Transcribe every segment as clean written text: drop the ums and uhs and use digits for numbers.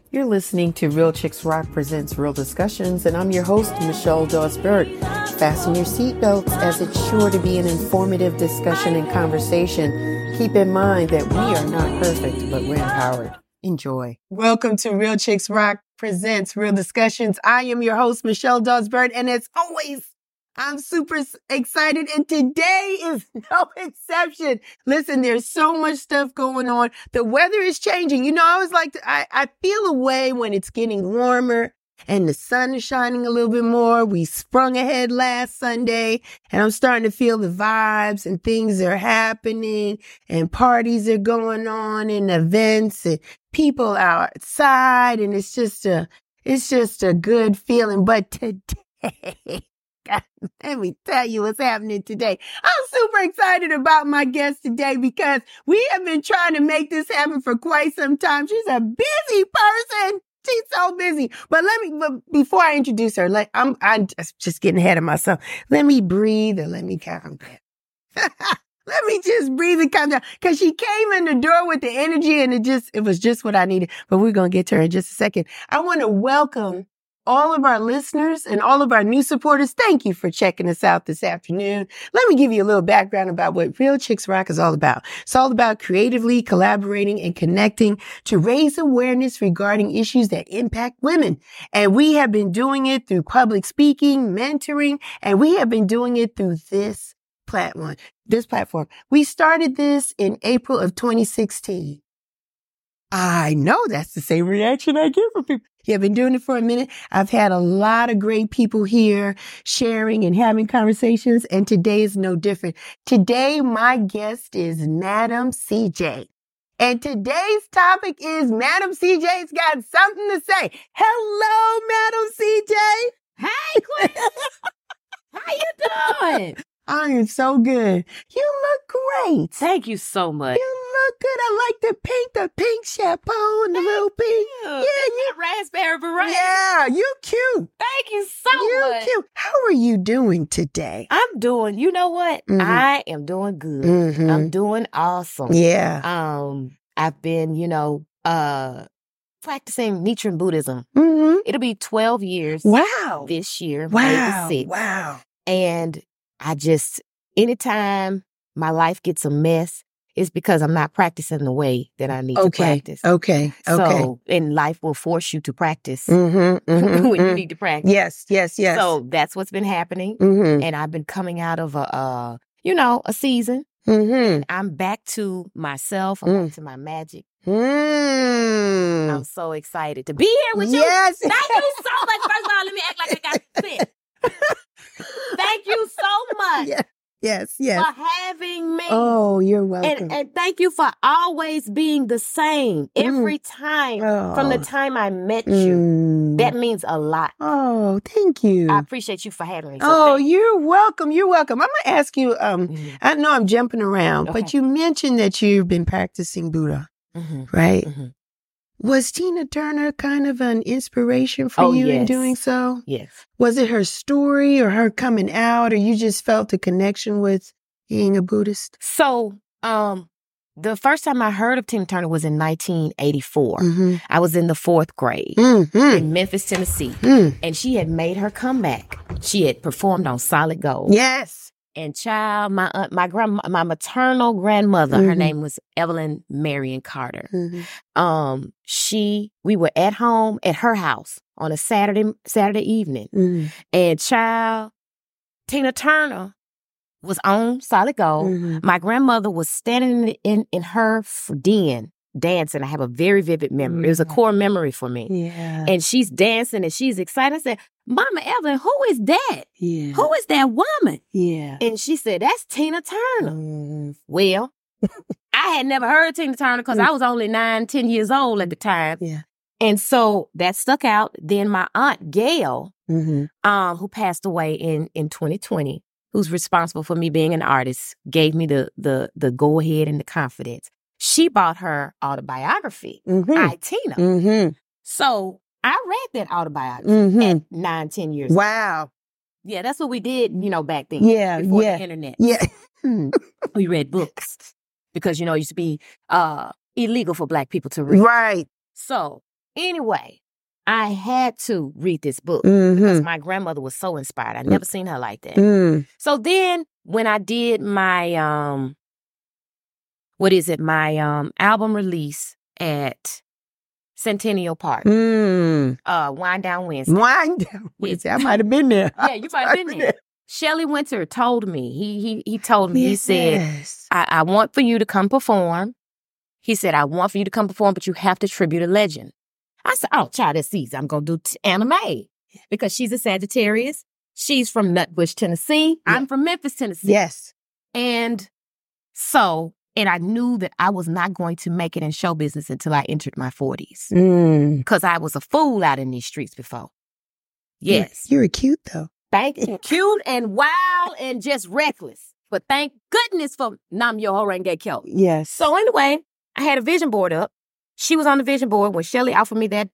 You're listening to Real Chicks Rock presents Real Discussions, and I'm your host, Michelle Dawes-Burt. Fasten your seatbelts as it's sure to be an informative discussion and conversation. Keep in mind that we are not perfect, but we're empowered. Enjoy. Welcome to Real Chicks Rock presents Real Discussions. I am your host, Michelle Dawes-Burt, and as always, I'm super excited, and today is no exception. Listen, there's so much stuff going on. The weather is changing. You know, I feel a way when it's getting warmer and the sun is shining a little bit more. We sprung ahead last Sunday, and I'm starting to feel the vibes, and things are happening, and parties are going on, and events, and people are outside, and it's just a good feeling. But today, God, let me tell you what's happening today. I'm super excited about my guest today because we have been trying to make this happen for quite some time. She's a busy person. She's so busy. But before I introduce her, I'm just getting ahead of myself. Let me breathe and let me calm down. Let me just breathe and calm down. Because she came in the door with the energy and it was just what I needed. But we're going to get to her in just a second. I want to welcome all of our listeners and all of our new supporters. Thank you for checking us out this afternoon. Let me give you a little background about what Real Chicks Rock is all about. It's all about creatively collaborating and connecting to raise awareness regarding issues that impact women. And we have been doing it through public speaking, mentoring, and we have been doing it through this platform. We started this in April of 2016. I know that's the same reaction I get from people. Yeah, I've been doing it for a minute. I've had a lot of great people here sharing and having conversations, and today is no different. Today, my guest is Madam CJ. And today's topic is Madam CJ's got something to say. Hello, Madam CJ. Hey, Queen. How you doing? I am so good. You look great. Thank you so much. You look good. I like the pink chapeau and the little pink. Yeah, you raspberry beret. Yeah, you cute. Thank you so much. You cute. How are you doing today? I'm doing, you know what? Mhm. I am doing good. Mhm. I'm doing awesome. Yeah. I've been, practicing Nichiren Buddhism. Mm-hmm. It'll be 12 years Wow. this year. Wow. May the 6th. Wow. And anytime my life gets a mess, it's because I'm not practicing the way that I need to practice. Okay. So, and life will force you to practice Mm-hmm. when you need to practice. Yes. So that's what's been happening. Mm-hmm. And I've been coming out of a season. Mm-hmm. I'm back to myself. I'm back to my magic. Mm. I'm so excited to be here with you. Yes. Thank you so much. First of all, let me act like I got sick. Thank you so much. Yes. For having me. Oh, you're welcome. And thank you for always being the same every time from the time I met you. That means a lot. Oh, thank you. I appreciate you for having me. So you're welcome. You're welcome. I'm going to ask you, I know I'm jumping around, but you mentioned that you've been practicing Buddha, right? Mm-hmm. Was Tina Turner kind of an inspiration for you in doing so? Yes. Was it her story or her coming out, or you just felt a connection with being a Buddhist? So, the first time I heard of Tina Turner was in 1984. Mm-hmm. I was in the 4th grade in Memphis, Tennessee. And she had made her comeback. She had performed on Solid Gold. Yes. And child, my maternal grandmother, her name was Evelyn Marion Carter. We were at home at her house on a Saturday evening. And child, Tina Turner was on Solid Gold. My grandmother was standing in her den dancing. I have a very vivid memory. It was a core memory for me. Yeah. And she's dancing and she's excited. I said, Mama Evelyn, who is that? Yeah. Who is that woman? Yeah. And she said, that's Tina Turner. Well, I had never heard of Tina Turner because I was only 9-10 years old at the time. Yeah. And so that stuck out. Then my aunt Gail, who passed away in 2020, who's responsible for me being an artist, gave me the go ahead and the confidence. She bought her autobiography, I, Tina. So I read that autobiography at 9-10 years old. Wow. Yeah, that's what we did, back then. Yeah, before the internet. Yeah. We read books because, it used to be illegal for Black people to read. Right. So anyway, I had to read this book because my grandmother was so inspired. I never seen her like that. So then when I did my, my album release at Centennial Park, Wind Down Wednesday. Wind Down Wednesday. I might have been there. Yeah, you might have been there. Shelley Winter told me, he told me, he said, I want for you to come perform. He said, I want for you to come perform, but you have to tribute a legend. I said, oh, child, that's easy. I'm going to do Anna Mae because she's a Sagittarius. She's from Nutbush, Tennessee. Yeah. I'm from Memphis, Tennessee. Yes. And so, and I knew that I was not going to make it in show business until I entered my 40s because I was a fool out in these streets before. Yes. You're cute, though. Thank you. Cute and wild and just reckless. But thank goodness for Nam Myoho Renge Kyo. Yes. So anyway, I had a vision board up. She was on the vision board when Shelley offered me that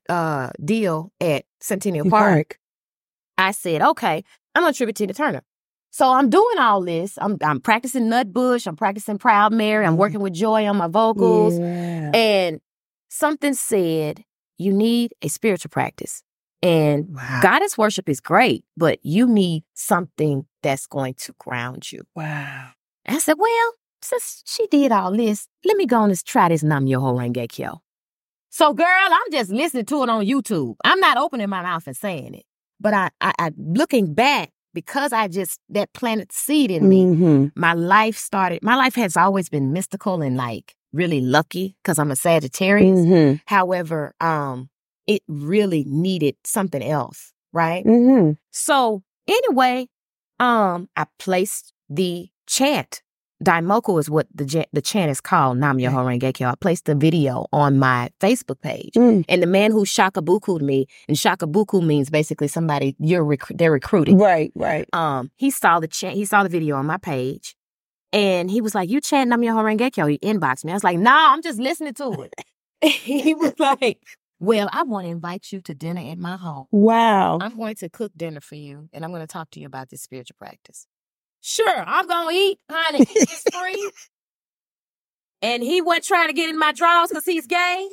deal at Centennial Park. I said, okay, I'm going to tribute Tina Turner. So I'm doing all this. I'm practicing Nutbush. I'm practicing Proud Mary. I'm working with Joy on my vocals. Yeah. And something said, you need a spiritual practice. And goddess worship is great, but you need something that's going to ground you. Wow. I said, well, since she did all this, let me go and try this Nam Myoho Renge Kyo. So, girl, I'm just listening to it on YouTube. I'm not opening my mouth and saying it. But I looking back, because that planted seed in me, my life has always been mystical and like really lucky because I'm a Sagittarius. However, it really needed something else, right? So anyway, I placed the chant. Daimoku is what the chant is called, Nam Myoho Renge Kyo. I placed the video on my Facebook page. And the man who shakabuku'd me, and shakabuku means basically somebody they're recruiting. Right. He saw the chant, he saw the video on my page, and he was like, you chant Nam Myoho Renge Kyo. He inboxed me. I was like, nah, I'm just listening to it. He was like, well, I want to invite you to dinner at my home. Wow. I'm going to cook dinner for you, and I'm going to talk to you about this spiritual practice. Sure, I'm going to eat, honey. It's free. And he wasn't trying to get in my drawers because he's gay.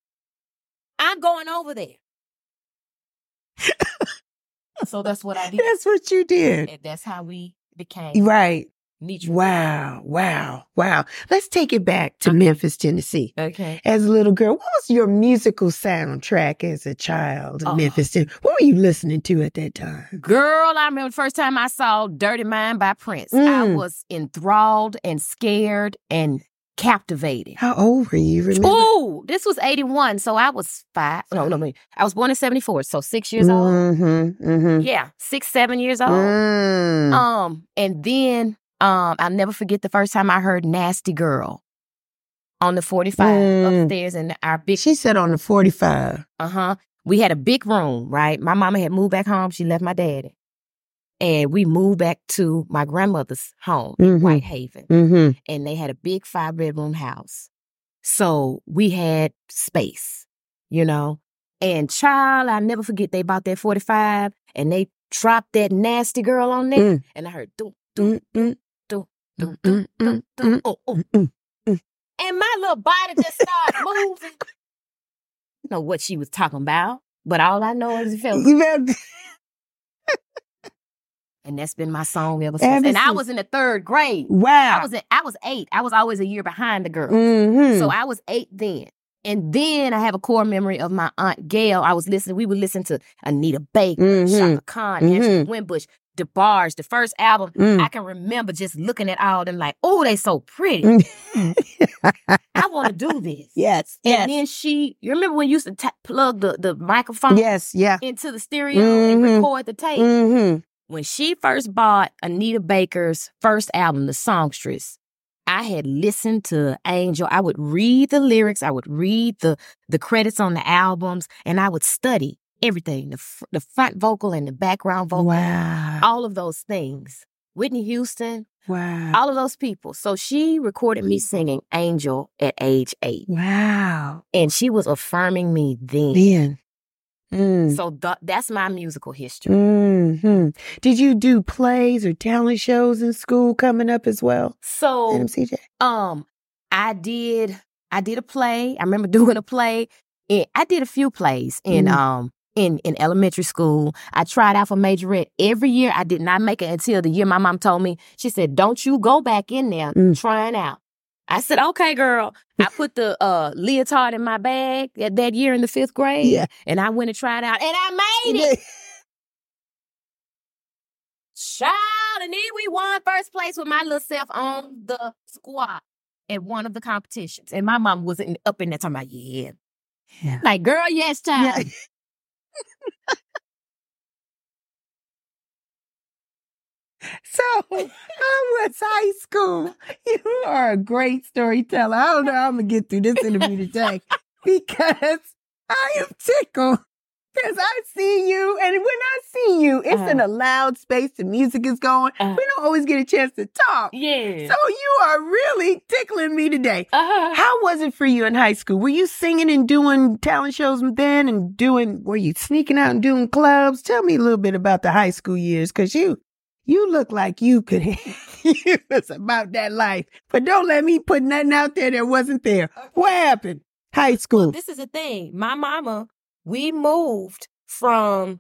I'm going over there. So that's what I did. That's what you did. And that's how we became. Right. Neutral. Wow. Let's take it back to Memphis, Tennessee. Okay. As a little girl, what was your musical soundtrack as a child in Memphis, Tennessee? What were you listening to at that time? Girl, I remember the first time I saw Dirty Mind by Prince. I was enthralled and scared and captivated. How old were you? Remember? Oh, this was 81, so I was 5. No, I was born in 74, so 6 years old. Yeah, 6, 7 years old. And then I'll never forget the first time I heard Nasty Girl on the 45 upstairs in our big... She said on the 45. We had a big room, right? My mama had moved back home. She left my daddy. And we moved back to my grandmother's home in Whitehaven. And they had a big 5-bedroom house. So we had space, you know. And child, I'll never forget, they bought that 45 and they dropped that Nasty Girl on there. And I heard, and my little body just started moving. I don't know what she was talking about, but all I know is it felt. And that's been my song ever since. And I was in the 3rd grade. Wow. I was 8. I was always a year behind the girls. So I was 8 then. And then I have a core memory of my Aunt Gail. We would listen to Anita Baker, Chaka Khan, Angela Winbush, DeBarge, the first album. I can remember just looking at all of them like, oh, they so pretty. I want to do this. Yes. And then you remember when you used to plug the microphone into the stereo and record the tape? When she first bought Anita Baker's first album, The Songstress, I had listened to Angel. I would read the lyrics. I would read the credits on the albums, and I would study everything, the front vocal and the background vocal. Wow. All of those things. Whitney Houston. Wow. All of those people. So she recorded me singing Angel at age 8. Wow. And she was affirming me then. So that's my musical history. Did you do plays or talent shows in school coming up as well? So MCJ? I did a play. I remember doing a play. I did a few plays in elementary school. I tried out for majorette every year. I did not make it until the year my mom told me. She said, "Don't you go back in there trying out." I said, "Okay, girl." I put the leotard in my bag that year in the 5th grade, and I went and tried out, and I made it. Child, and then we won first place with my little self on the squad at one of the competitions. And my mom was up in there talking about, yeah. Like, girl, yes, child. Yeah. So, how was high school? You are a great storyteller. I don't know how I'm going to get through this interview today because I am tickled. Because I see you, and when I see you, it's in a loud space, the music is going. We don't always get a chance to talk. Yeah. So you are really tickling me today. How was it for you in high school? Were you singing and doing talent shows then were you sneaking out and doing clubs? Tell me a little bit about the high school years, because you look like you could, it was about that life. But don't let me put nothing out there that wasn't there. What happened? High school. Well, this is the thing. My mama, we moved from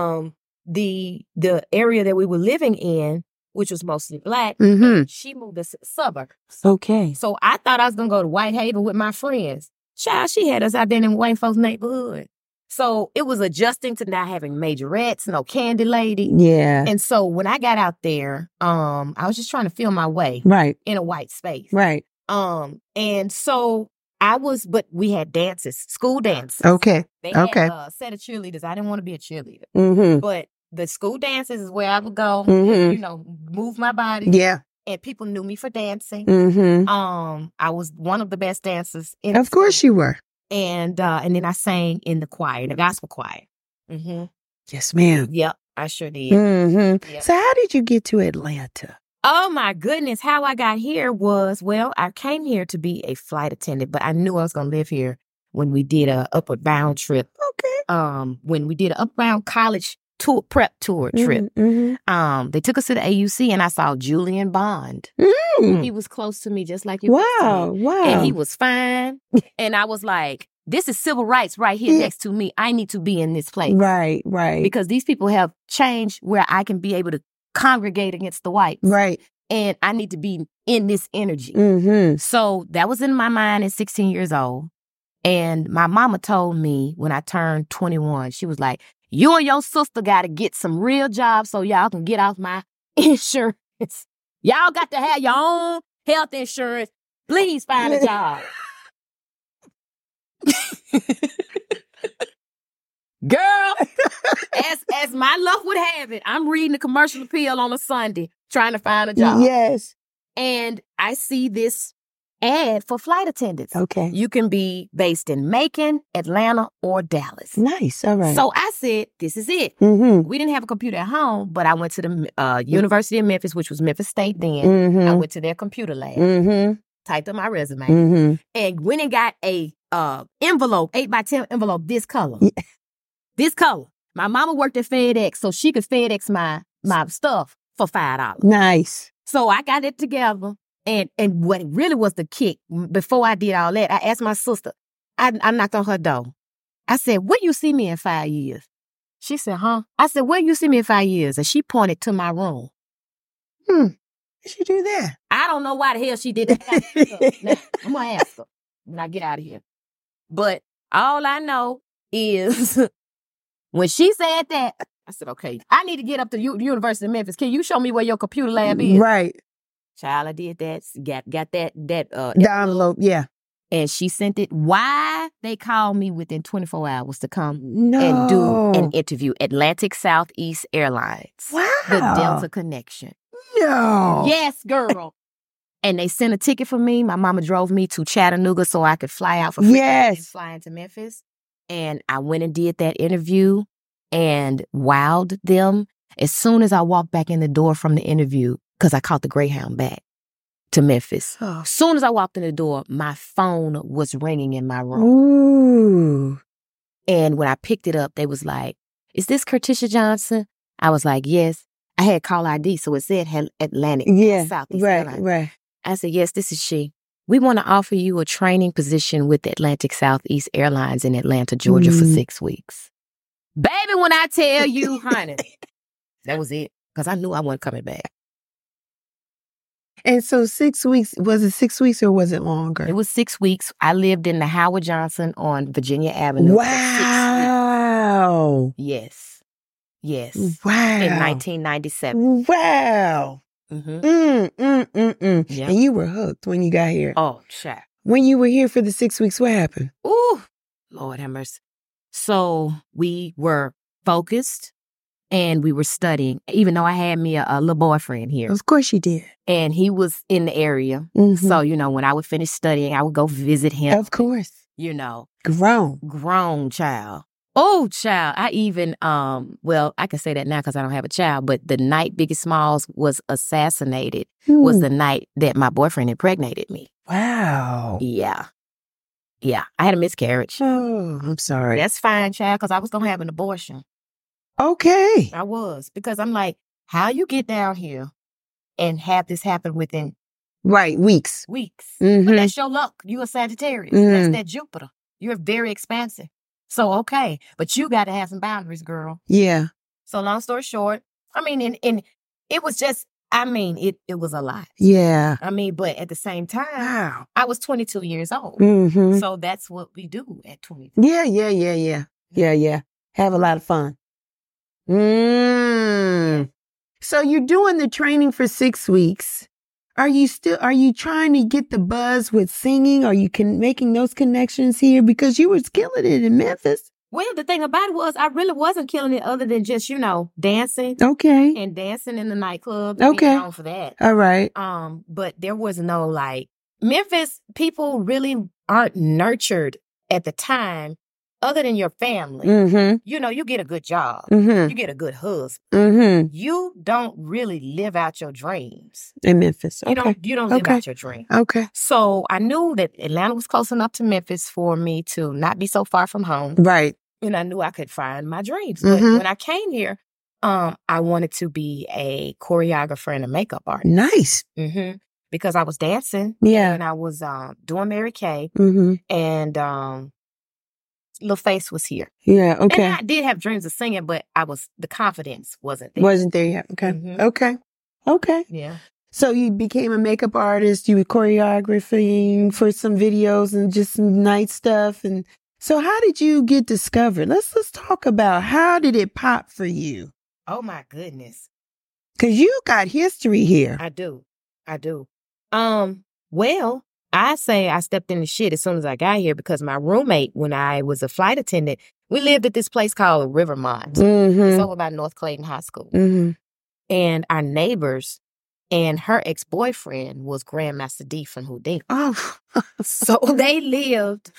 the area that we were living in, which was mostly Black. And she moved us to the suburbs. Okay. So I thought I was going to go to Whitehaven with my friends. Child, she had us out there in white folks' neighborhood. So it was adjusting to not having majorettes, no candy lady. Yeah. And so when I got out there, I was just trying to feel my way. Right. In a white space. Right. And so but we had dances, school dances. Okay. They had a set of cheerleaders. I didn't want to be a cheerleader. But the school dances is where I would go, move my body. Yeah. And people knew me for dancing. I was one of the best dancers in Of course you were. And then I sang in the choir, the gospel choir. Yes, ma'am. Yep, I sure did. Yep. So how did you get to Atlanta? Oh, my goodness. How I got here was, I came here to be a flight attendant, but I knew I was going to live here when we did a Upward Bound trip. Okay. When we did an Upward Bound college prep tour trip, they took us to the AUC, and I saw Julian Bond. He was close to me, just like you. Wow. And he was fine. And I was like, this is civil rights right here next to me. I need to be in this place. Right. Because these people have changed where I can be able to congregate against the whites. Right. And I need to be in this energy. So that was in my mind at 16 years old. And my mama told me when I turned 21, she was like, you and your sister got to get some real jobs so y'all can get off my insurance. Y'all got to have your own health insurance. Please find a job. Girl, as my luck would have it, I'm reading the commercial appeal on a Sunday, trying to find a job. Yes. And I see this ad for flight attendants. Okay. You can be based in Macon, Atlanta, or Dallas. Nice. All right. So I said, this is it. We didn't have a computer at home, but I went to the University of Memphis, which was Memphis State then. I went to their computer lab, typed up my resume, and went and got a envelope, 8x10 envelope, this color. This color. My mama worked at FedEx, so she could FedEx my stuff for $5. Nice. So I got it together. And what really was the kick, before I did all that, I asked my sister, I knocked on her door. I said, where you see me in 5 years? She said, huh? I said, where you see me in 5 years? And she pointed to my room. Did she do that? I don't know why the hell she did that. Now, I'm going to ask her when I get out of here. But all I know is when she said that, I said, okay, I need to get up to University of Memphis. Can you show me where your computer lab is? Right. Child, I did that. Got that the envelope, yeah. And she sent it. Why? They called me within 24 hours to come and do an interview. Atlantic Southeast Airlines. Wow. The Delta Connection. No. Yes, girl. And they sent a ticket for me. My mama drove me to Chattanooga so I could fly out for free. Yes. And fly into Memphis. And I went and did that interview and wowed them. As soon as I walked back in the door from the interview, because I caught the Greyhound back to Memphis. As soon as I walked in the door, my phone was ringing in my room. Ooh. And when I picked it up, they was like, is this Kertisha Johnson? I was like, yes. I had call ID, so it said Atlantic Southeast Airlines. Right. I said, yes, this is she. we want to offer you a training position with Atlantic Southeast Airlines in Atlanta, Georgia for 6 weeks. Baby, when I tell you, honey, that was it. Because I knew I wasn't coming back. And so 6 weeks, was it 6 weeks or was it longer? It was 6 weeks. I lived in the Howard Johnson on Virginia Avenue. Wow. Yes. Yes. Wow. In 1997. Wow. Mm-hmm. Yep. And you were hooked when you got here. Oh, child. When you were here for the 6 weeks, what happened? Ooh, Lord have mercy. So we were focused and we were studying, even though I had me a little boyfriend here. Of course you did. And he was in the area. Mm-hmm. So, when I would finish studying, I would go visit him. Of course. Grown child. Oh, child. I even, I can say that now because I don't have a child, but the night Biggie Smalls was assassinated was the night that my boyfriend impregnated me. Wow. Yeah. Yeah. I had a miscarriage. Oh, I'm sorry. That's fine, child, because I was going to have an abortion. Okay. I was, because I'm like, how you get down here and have this happen within weeks. Mm-hmm. But that's your luck. You're a Sagittarius. Mm-hmm. That's that Jupiter. You're very expansive. So, okay. But you got to have some boundaries, girl. Yeah. So, long story short, and it was just, it was a lot. Yeah. But at the same time, wow. I was 22 years old. Mm-hmm. So, that's what we do at 22. Yeah. Have a lot of fun. So you're doing the training for 6 weeks. Are you trying to get the buzz with singing? Are you making those connections here? Because you were killing it in Memphis. Well, the thing about it was I really wasn't killing it other than just, dancing. Okay. And dancing in the nightclub. Okay. Known for that. All right. But there was no Memphis people really aren't nurtured at the time other than your family. Mm-hmm. You get a good job. Mm-hmm. You get a good husband. Mm-hmm. You don't really live out your dreams. In Memphis. Okay. You don't live out your dream. Okay. So I knew that Atlanta was close enough to Memphis for me to not be so far from home. Right. And I knew I could find my dreams. But when I came here, I wanted to be a choreographer and a makeup artist. Nice. Mm-hmm. Because I was dancing. Yeah. And I was doing Mary Kay. Mm-hmm. And Lil Face was here. Yeah, okay. And I did have dreams of singing, but the confidence wasn't there. Wasn't there yet. Okay. Mm-hmm. Okay. Yeah. So you became a makeup artist, you were choreographing for some videos and just some night stuff. And so how did you get discovered? Let's talk about how did it pop for you? Oh my goodness. Because you got history here. I do. Well, I say I stepped in the shit as soon as I got here because my roommate, when I was a flight attendant, we lived at this place called Rivermont. Mm-hmm. It's over by North Clayton High School. Mm-hmm. And our neighbors and her ex-boyfriend was Grandmaster D from Houdini. Oh. So they lived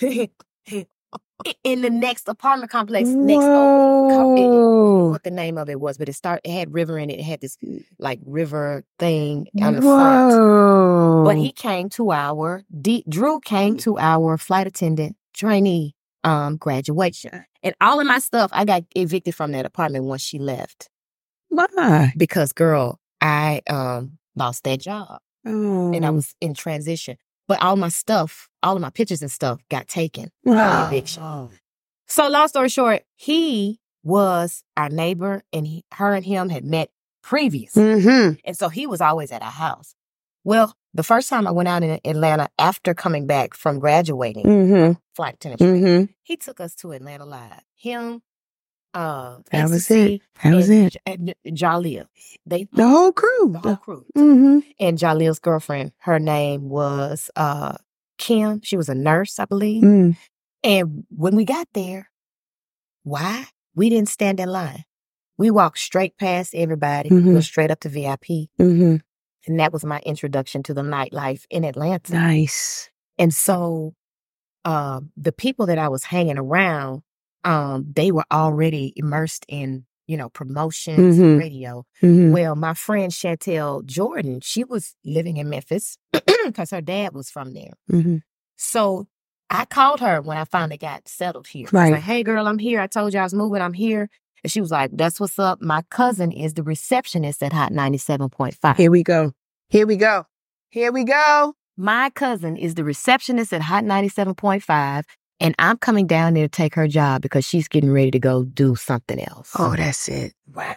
in the next apartment complex next door. What the name of it was, but it had river in it. It had this river thing on the front. But he came to Drew came to our flight attendant trainee graduation. And all of my stuff, I got evicted from that apartment once she left. Why? Because, girl, I lost that job. And I was in transition. But all my stuff, all of my pictures and stuff got taken. Eviction. So long story short, he was our neighbor and her and him had met previous. Mm-hmm. And so he was always at our house. Well, the first time I went out in Atlanta after coming back from graduating, flight attendant, he took us to Atlanta Live. Him, that was it. And Jaleel. The whole crew. The whole crew. Mm-hmm. And Jaleel's girlfriend, her name was Kim. She was a nurse, I believe. Mm. And when we got there, why? We didn't stand in line. We walked straight past everybody, went straight up to VIP. Mm-hmm. And that was my introduction to the nightlife in Atlanta. Nice. And so the people that I was hanging around, they were already immersed in, promotions, radio. Mm-hmm. Well, my friend Chantel Jordan, she was living in Memphis because her dad was from there. Mm-hmm. So I called her when I finally got settled here. Right. I was like, hey, girl, I'm here. I told you I was moving. I'm here. And she was like, that's what's up. My cousin is the receptionist at Hot 97.5. Here we go. My cousin is the receptionist at Hot 97.5, and I'm coming down there to take her job because she's getting ready to go do something else. Oh, that's it. Wow.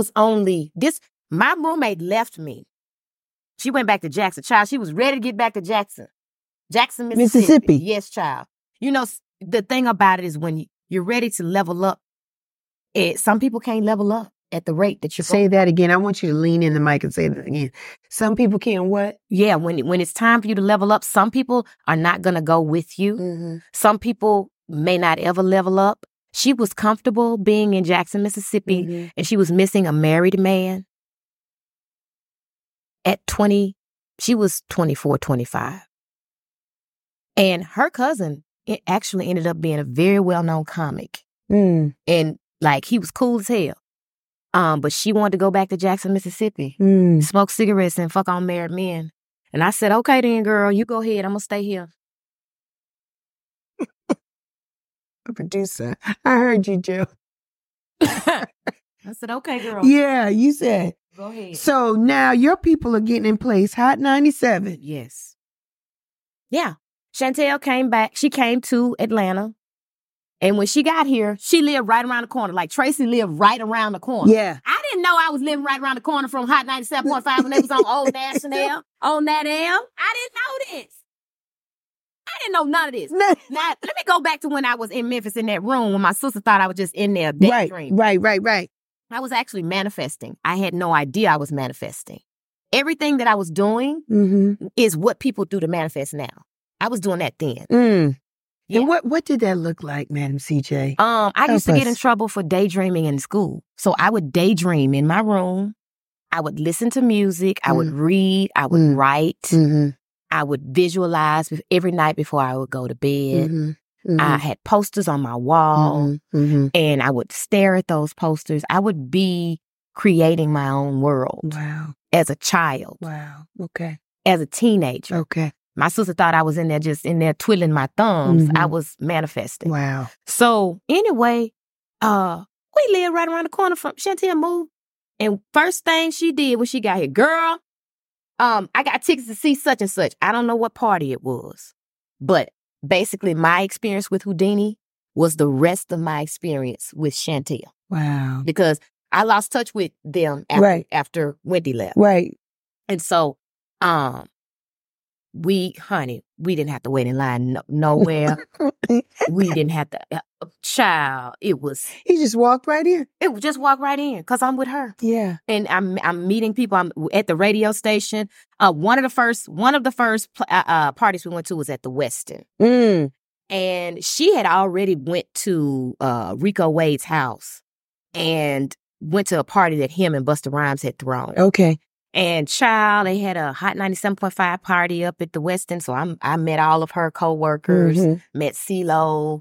My roommate left me. She went back to Jackson. Child, she was ready to get back to Jackson, Mississippi. Yes, child. You know, the thing about it is when you're ready to level up, some people can't level up at the rate that you're Say that again. I want you to lean in the mic and say that again. Some people can't what? Yeah, when it's time for you to level up, some people are not going to go with you. Mm-hmm. Some people may not ever level up. She was comfortable being in Jackson, Mississippi, and she was missing a married man. At 20, she was 24, 25. And her cousin actually ended up being a very well-known comic. Mm. And, like, he was cool as hell. But she wanted to go back to Jackson, Mississippi, smoke cigarettes and fuck on married men. And I said, okay then, girl, you go ahead. I'm going to stay here. Producer, I heard you, Joe. I said, okay, girl. Yeah, you said. Go ahead. So now your people are getting in place. Hot 97. Yes. Yeah. Chantel came back. She came to Atlanta. And when she got here, she lived right around the corner. Like Tracy lived right around the corner. Yeah. I didn't know I was living right around the corner from Hot 97.5 when they was on Old National, on that M. I didn't know this. I didn't know none of this. Now, let me go back to when I was in Memphis in that room when my sister thought I was just in there daydreaming. Right. I was actually manifesting. I had no idea I was manifesting. Everything that I was doing is what people do to manifest now. I was doing that then. Yeah. And what did that look like, Madam CJ? I used to get in trouble for daydreaming in school. So I would daydream in my room. I would listen to music. I would read. I would write. I would visualize every night before I would go to bed. I had posters on my wall, and I would stare at those posters. I would be creating my own world. Wow. As a child. Wow. Okay. As a teenager. Okay. My sister thought I was in there twiddling my thumbs. I was manifesting. Wow. So anyway, we lived right around the corner from Chantel moved. And first thing she did when she got here, girl, I got tickets to see such and such. I don't know what party it was. But basically my experience with Houdini was the rest of my experience with Chantel. Wow. Because I lost touch with them after Wendy left. Right. And so, we didn't have to wait in line nowhere. We didn't have to, child, it was. He just walked right in. It would just walk right in because I'm with her. Yeah. And I'm meeting people. I'm at the radio station. One of the first parties we went to was at the Westin. And she had already went to Rico Wade's house and went to a party that him and Busta Rhymes had thrown. Okay. And child, they had a Hot 97.5 party up at the Westin. So I met all of her coworkers, met CeeLo,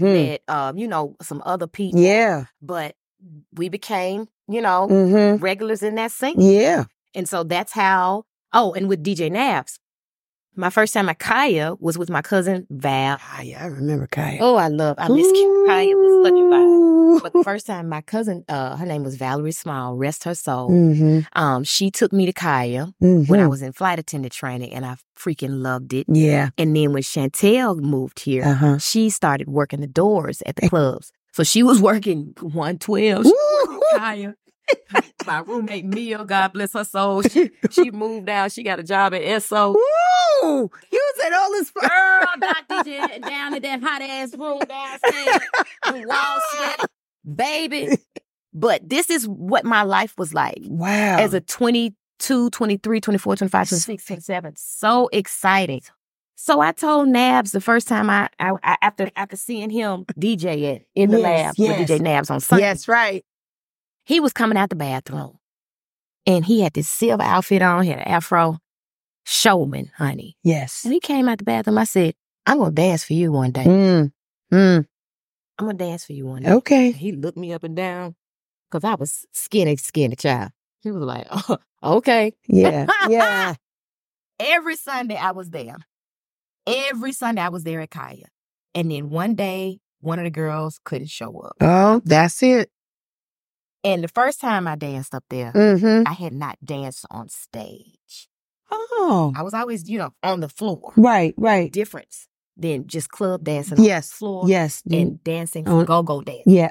met, some other people. Yeah. But we became, regulars in that scene. Yeah. And so that's how, and with DJ Nabs. My first time at Kaya was with my cousin Val. Kaya, I remember Kaya. Oh, I miss Kaya. Was such a vibe. But the first time my cousin, her name was Valerie Small, rest her soul. She took me to Kaya when I was in flight attendant training, and I freaking loved it. Yeah. And then when Chantel moved here, she started working the doors at the clubs. So she was working 112. She was Kaya. My roommate Mia, God bless her soul, she moved out. She got a job at Esso. Woo! You was at all this girl, got DJ down in that hot ass room downstairs, the wall sweat, baby. But this is what my life was like. Wow. As a 22, 23, 24, 25, 26, 27. So exciting. So I told Nabs the first time I after seeing him DJ in the lab with DJ Nabs on Sunday. Yes, right. He was coming out the bathroom, and he had this silver outfit on, he had an afro. Showman, honey. Yes. And he came out the bathroom. I said, I'm going to dance for you one day. I'm going to dance for you one day. Okay. And he looked me up and down because I was skinny child. He was like, oh, okay. Yeah, yeah. Every Sunday I was there. Every Sunday I was there at Kaya. And then one day, one of the girls couldn't show up. Oh, that's it. And the first time I danced up there, I had not danced on stage. Oh. I was always, on the floor. Right. Difference than just club dancing on the floor. Yes. And dancing go-go dance. Yeah.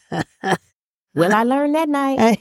Well, I learned that night.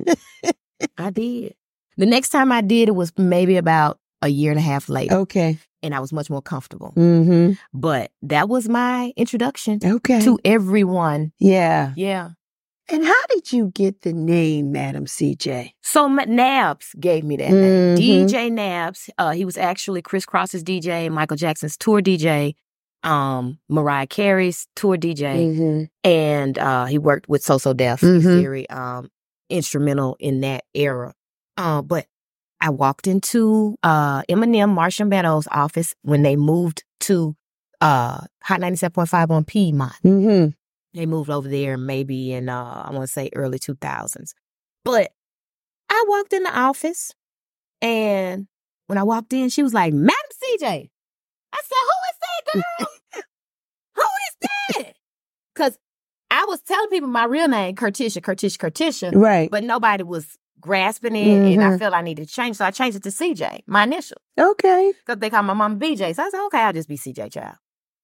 I did. The next time I did, it was maybe about a year and a half later. Okay. And I was much more comfortable. Mm-hmm. But that was my introduction Okay. to everyone. Yeah. Yeah. And how did you get the name Madam CJ? So Nabs gave me that name. DJ Nabs. He was actually Criss Cross's DJ, Michael Jackson's tour DJ, Mariah Carey's tour DJ, and he worked with So Def. He's very instrumental in that era. But I walked into Eminem, Marshall Meadows' office when they moved to Hot 97.5 on Piedmont. They moved over there maybe in, I want to say, early 2000s. But I walked in the office, and when I walked in, she was like, Madam CJ. I said, who is that, girl? Who is that? Because I was telling people my real name, Curticia. Right. But nobody was grasping it, and I felt I needed to change. So I changed it to CJ, my initial. Okay. Because they call my mom BJ. So I said, okay, I'll just be CJ Child.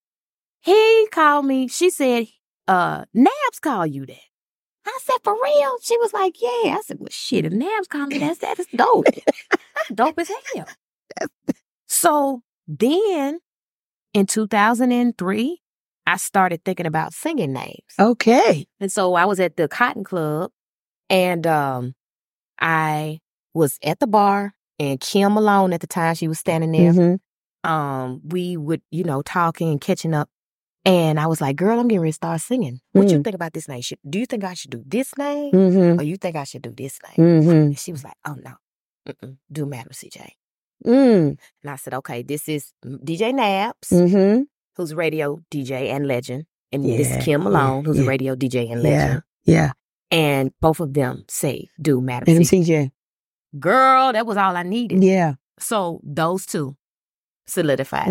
He called me. She said, Nabs call you that. I said, for real? She was like, yeah. I said, well, shit, if Nabs call me that, that's dope. That's dope as hell. So then in 2003, I started thinking about singing names. Okay. And so I was at the Cotton Club, and I was at the bar, and Kim Malone at the time, she was standing there. We would, talking and catching up. And I was like, girl, I'm getting ready to start singing. What you think about this name? Do you think I should do this name? Or you think I should do this name? And she was like, oh, no. Do Madam CJ. And I said, okay, this is DJ Nabs, who's a radio DJ and legend. And this is Kim Malone, who's a radio DJ and legend. Yeah. And both of them say, do Madam CJ. Girl, that was all I needed. Yeah. So those two solidified that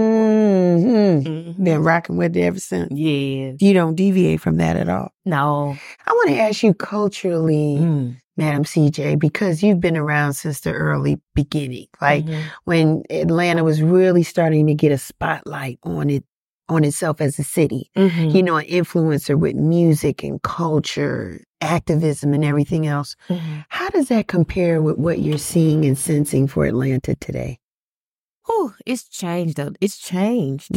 name. Been rocking with it ever since. Yeah. You don't deviate from that at all. No. I want to ask you culturally, Madam CJ, because you've been around since the early beginning. Like when Atlanta was really starting to get a spotlight on itself as a city. An influencer with music and culture, activism and everything else. How does that compare with what you're seeing and sensing for Atlanta today? Oh, it's changed. It's changed.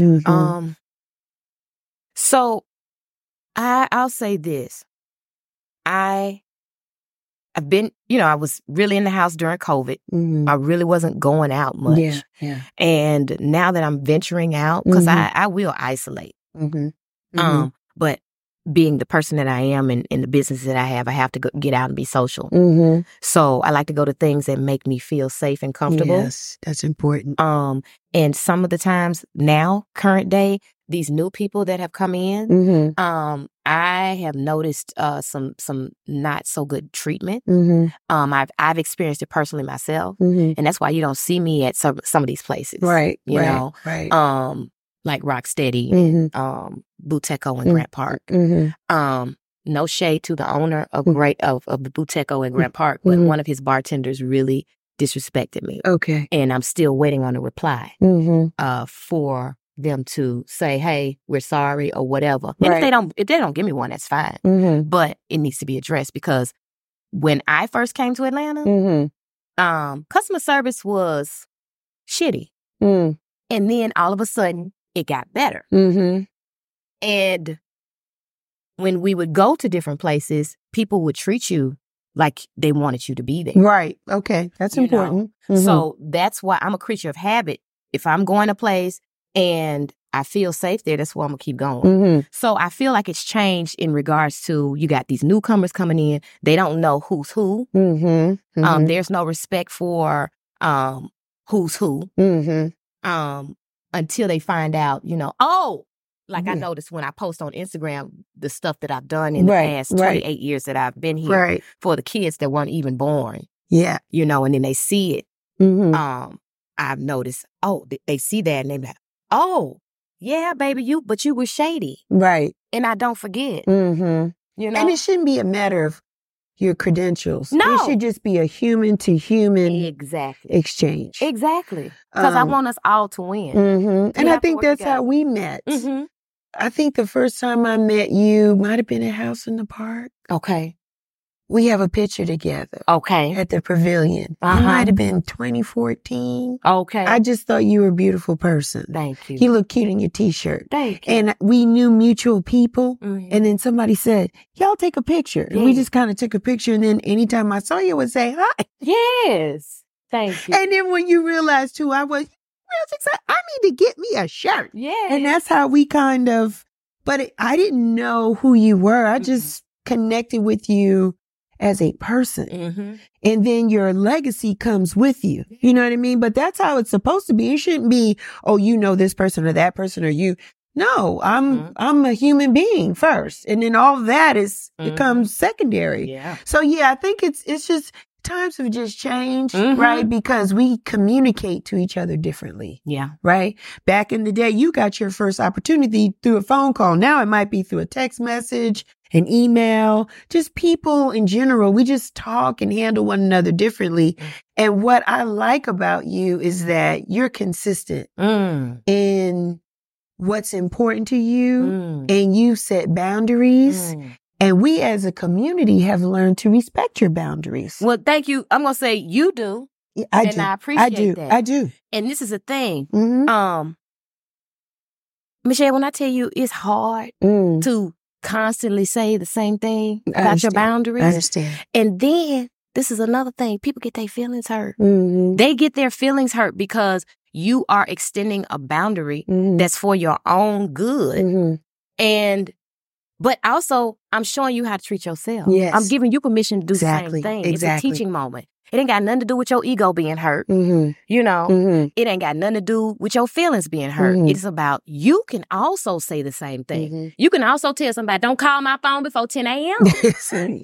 So I'll say this. I've been, I was really in the house during COVID. I really wasn't going out much. Yeah. And now that I'm venturing out, because I will isolate. But being the person that I am and in the business that I have to get out and be social. So I like to go to things that make me feel safe and comfortable. Yes, that's important. And some of the times now, current day, these new people that have come in, I have noticed some not so good treatment. I've experienced it personally myself, and that's why you don't see me at some of these places. Right. You know, like Rocksteady, Buteco in Grant Park. No shade to the owner of the Buteco in Grant Park, but one of his bartenders really disrespected me. Okay. And I'm still waiting on a reply for them to say, hey, we're sorry or whatever. And if they don't give me one, that's fine. But it needs to be addressed because when I first came to Atlanta, customer service was shitty. And then all of a sudden it got better. And when we would go to different places, people would treat you like they wanted you to be there. Right. Okay. That's important. So that's why I'm a creature of habit. If I'm going to a place and I feel safe there, that's where I'm going to keep going. So I feel like it's changed in regards to you got these newcomers coming in. They don't know who's who. There's no respect for who's who until they find out, I noticed when I post on Instagram the stuff that I've done in the past 28 years that I've been here for the kids that weren't even born. Yeah. And then they see it. I've noticed, they see that and they're like, oh, yeah, baby, but you were shady. Right. And I don't forget. And it shouldn't be a matter of your credentials. No. It should just be a human to human exchange. Exactly. Because I want us all to win. Mm-hmm. And I think that's how we met. Mm-hmm. I think the first time I met you might have been at House in the Park. Okay. We have a picture together. Okay. At the Pavilion. It might have been 2014. Okay. I just thought you were a beautiful person. Thank you. You look cute in your t-shirt. Thank you. And we knew mutual people. Mm-hmm. And then somebody said, y'all take a picture. And we just kind of took a picture. And then anytime I saw you, I would say hi. Yes. Thank you. And then when you realized who I was excited. I need to get me a shirt. Yeah. And that's how we kind of, but I didn't know who you were. I just connected with you as a person. Mm-hmm. And then your legacy comes with you. You know what I mean? But that's how it's supposed to be. It shouldn't be, oh, you know this person or that person or you. No, I'm a human being first. And then all that it comes secondary. Yeah. So yeah, I think it's just times have just changed, right? Because we communicate to each other differently. Yeah. Right? Back in the day, you got your first opportunity through a phone call. Now it might be through a text message, an email, just people in general. We just talk and handle one another differently. And what I like about you is that you're consistent in what's important to you and you set boundaries. And we as a community have learned to respect your boundaries. Well, thank you. I'm going to say you do. Yeah, I appreciate that. I do. And this is a thing. Michelle, when I tell you it's hard to constantly say the same thing about your boundaries. I understand. And then this is another thing. People get their feelings hurt. They get their feelings hurt because you are extending a boundary that's for your own good. But also, I'm showing you how to treat yourself. Yes. I'm giving you permission to do the same thing. It's a teaching moment. It ain't got nothing to do with your ego being hurt. You know, it ain't got nothing to do with your feelings being hurt. It's about you can also say the same thing. You can also tell somebody, don't call my phone before 10 a.m.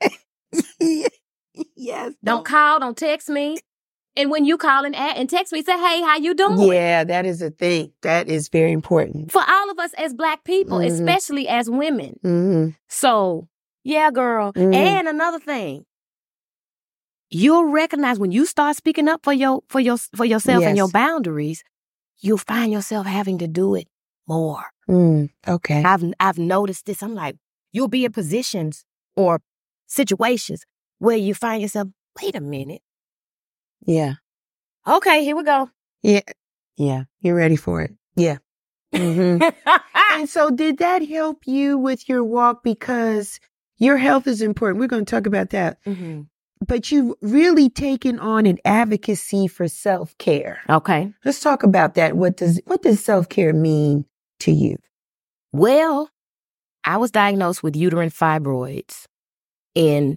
Yes. Don't call, don't text me. And when you call and text me, say, hey, how you doing? Yeah, that is a thing. That is very important. For all of us as Black people, especially as women. So, yeah, girl. And another thing, you'll recognize when you start speaking up for yourself and your boundaries, you'll find yourself having to do it more. Okay. I've noticed this. I'm like, you'll be in positions or situations where you find yourself, wait a minute. Yeah. Okay, here we go. Yeah. Yeah. You're ready for it. Yeah. And so did that help you with your walk? Because your health is important. We're going to talk about that. But you've really taken on an advocacy for self-care. Okay. Let's talk about that. What does self-care mean to you? Well, I was diagnosed with uterine fibroids in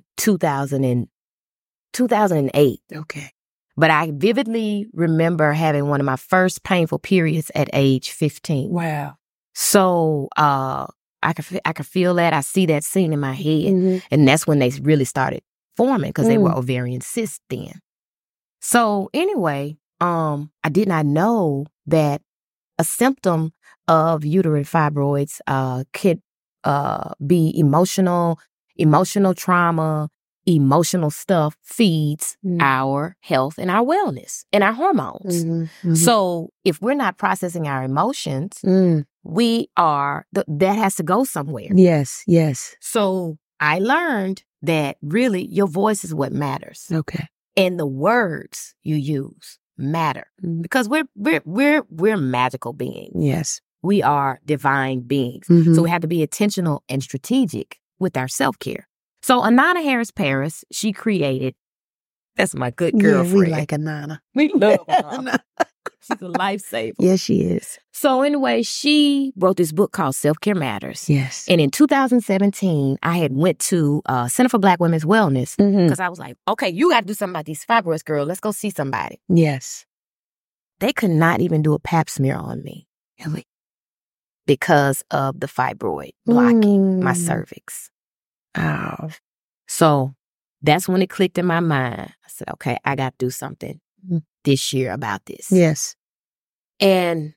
2008. Okay. But I vividly remember having one of my first painful periods at age 15. Wow. So I could feel that. I see that scene in my head. And that's when they really started forming because they were ovarian cysts then. So anyway, I did not know that a symptom of uterine fibroids could be emotional trauma. Emotional stuff feeds our health and our wellness and our hormones. So if we're not processing our emotions, we are, that has to go somewhere. Yes, yes. So I learned that really your voice is what matters. Okay. And the words you use matter because we're magical beings. Yes. We are divine beings. So we have to be intentional and strategic with our self-care. So Anana Harris Paris, she created, that's my good girlfriend. Yeah, we like Anana. We love Anana. She's a lifesaver. Yes, she is. So anyway, she wrote this book called Self-Care Matters. Yes. And in 2017, I had went to Center for Black Women's Wellness because I was like, okay, you got to do something about these fibroids, girl. Let's go see somebody. Yes. They could not even do a pap smear on me. Really? Because of the fibroid blocking my cervix. Oh. So that's when it clicked in my mind. I said, okay, I got to do something this year about this. Yes. And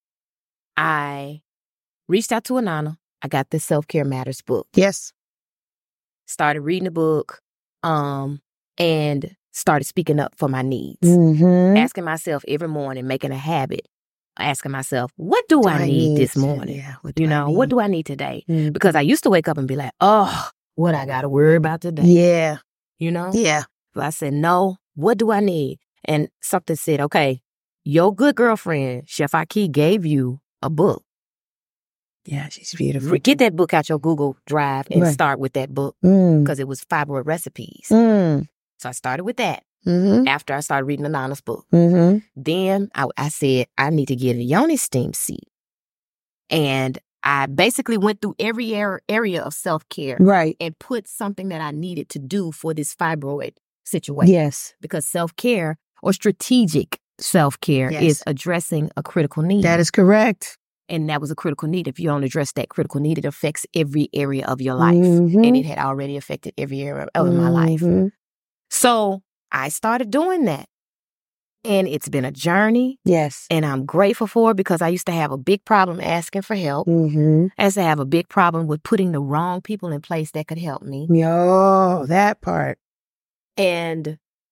I reached out to Anana. I got the Self-Care Matters book. Yes. Started reading the book. and started speaking up for my needs. Asking myself every morning, making a habit, asking myself, what do I need this morning? Yeah, what do I need today? Because I used to wake up and be like, oh, what I got to worry about today? Yeah. Yeah. So I said, no, what do I need? And something said, okay, your good girlfriend, Chef Aki, gave you a book. Yeah, she's beautiful. Get that book out your Google Drive and start with that book because it was fibroid recipes. So I started with that after I started reading Anana's book. Then I said, I need to get a yoni steam seat. And I basically went through every area of self-care and put something that I needed to do for this fibroid situation. Yes. Because self-care or strategic self-care is addressing a critical need. That is correct. And that was a critical need. If you don't address that critical need, it affects every area of your life. And it had already affected every area of my life. So I started doing that. And it's been a journey. Yes. And I'm grateful for it because I used to have a big problem asking for help. I used to have a big problem with putting the wrong people in place that could help me. Oh, that part. And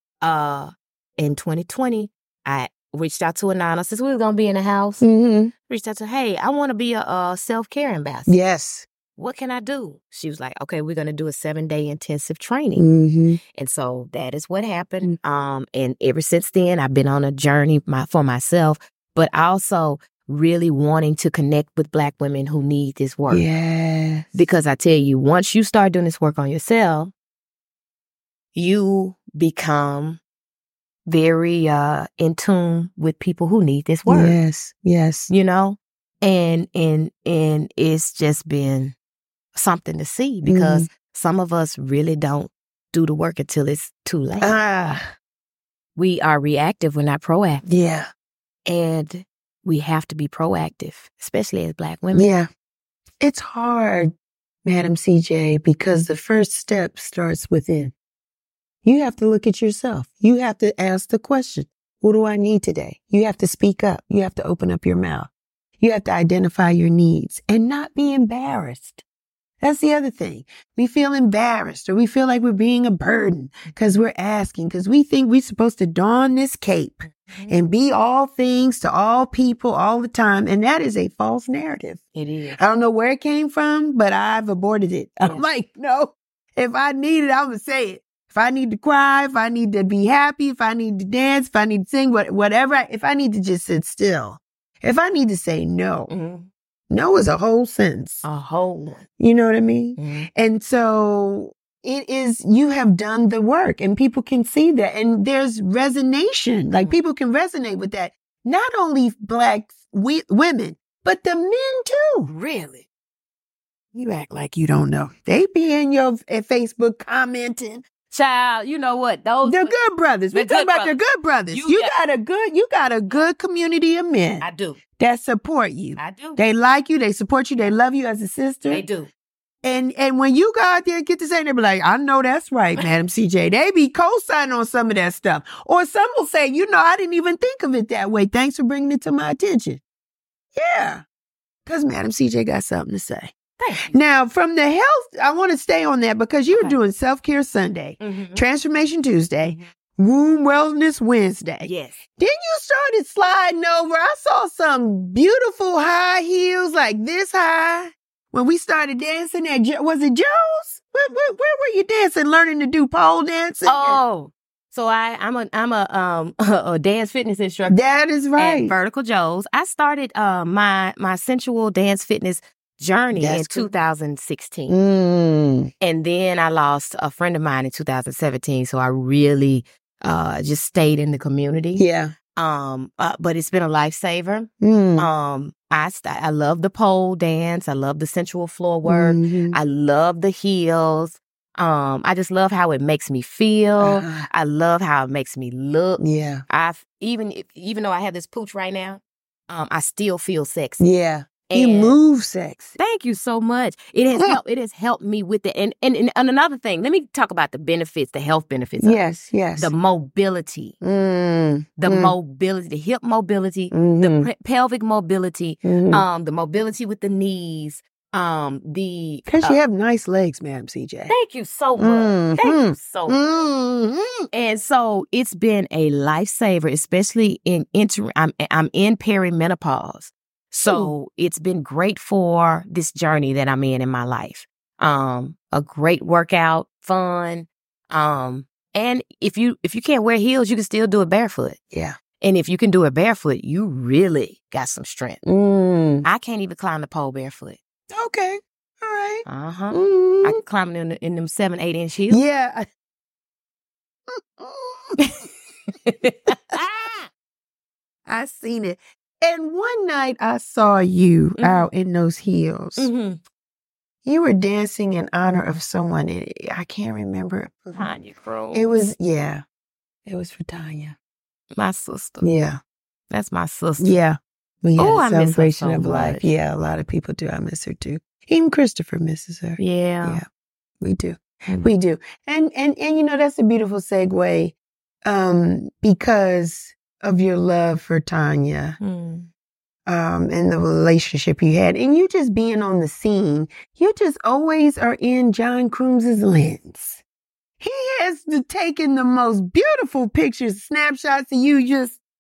in 2020, I reached out to Anana since we were going to be in the house. Reached out to, hey, I want to be a self-care ambassador. Yes. What can I do? She was like, okay, we're going to do a 7-day intensive training. And so that is what happened. And ever since then, I've been on a journey for myself, but also really wanting to connect with Black women who need this work. Yes. Because I tell you, once you start doing this work on yourself, you become very in tune with people who need this work. Yes, yes. You know? And it's just been something to see because some of us really don't do the work until it's too late. We are reactive, we're not proactive. Yeah. And we have to be proactive, especially as Black women. Yeah. It's hard, Madam CJ, because the first step starts within. You have to look at yourself. You have to ask the question, what do I need today? You have to speak up. You have to open up your mouth. You have to identify your needs and not be embarrassed. That's the other thing. We feel embarrassed or we feel like we're being a burden because we're asking, because we think we're supposed to don this cape and be all things to all people all the time. And that is a false narrative. It is. I don't know where it came from, but I've aborted it. Yeah. I'm like, no, if I need it, I'm going to say it. If I need to cry, if I need to be happy, if I need to dance, if I need to sing, whatever, if I need to just sit still, if I need to say no, no is a whole sentence. A whole one. You know what I mean? And so it is, you have done the work and people can see that. And there's resonation. Like people can resonate with that. Not only Black women, but the men too. Really? You act like you don't know. They be in your Facebook commenting. Child, you know what? They're good brothers. We're talking about the good brothers. You got a good community of men. I do. That support you. I do. They like you. They support you. They love you as a sister. They do. And when you go out there and get to say, they be like, I know that's right, Madam CJ. They be co-signing on some of that stuff. Or some will say, I didn't even think of it that way. Thanks for bringing it to my attention. Yeah. Because Madam CJ got something to say. Now, from the health, I want to stay on that because you were doing Self-Care Sunday, Transformation Tuesday, Womb Wellness Wednesday. Yes. Then you started sliding over. I saw some beautiful high heels like this high when we started dancing at, was it Joe's? Where were you dancing, learning to do pole dancing? Oh, so I'm a dance fitness instructor. That is right. At Vertical Joe's. I started my sensual dance fitness journey in 2016. And then I lost a friend of mine in 2017. So I really just stayed in the community. Yeah. But it's been a lifesaver. I love the pole dance. I love the sensual floor work. I love the heels. I just love how it makes me feel. I love how it makes me look. Yeah. Even though I have this pooch right now, I still feel sexy. Yeah. You move sexy. Thank you so much. It has helped me with it. And another thing, let me talk about the benefits, the health benefits. Yes. The mobility. Mobility, the hip mobility, the pelvic mobility, the mobility with the knees, Because you have nice legs, Madam CJ. Thank you so much. Thank you so much. And so it's been a lifesaver, especially in I'm in perimenopause. So it's been great for this journey that I'm in my life. A great workout, fun. And if you can't wear heels, you can still do it barefoot. Yeah. And if you can do it barefoot, you really got some strength. I can't even climb the pole barefoot. Okay. All right. I can climb in them 7-8 inch heels. Yeah. I seen it. And one night I saw you out in those heels. You were dancing in honor of someone. I can't remember. Tanya Cruz. It was for Tanya. My sister. Yeah. That's my sister. Yeah. We had a I miss her celebration so of life. much. Yeah, a lot of people do. I miss her too. Even Christopher misses her. Yeah. Yeah. We do. We do. And you know, that's a beautiful segue because of your love for Tanya and the relationship you had. And you just being on the scene, you just always are in John Cruz's lens. He has taken the most beautiful pictures, snapshots of you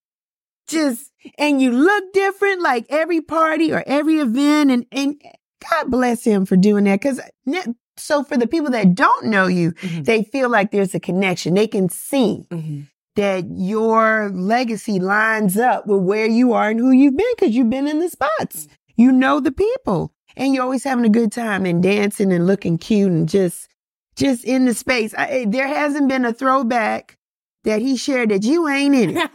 and you look different like every party or every event. And God bless him for doing that. So for the people that don't know you, they feel like there's a connection. They can see that your legacy lines up with where you are and who you've been because you've been in the spots. You know the people. And you're always having a good time and dancing and looking cute and just in the space. There hasn't been a throwback that he shared that you ain't in it.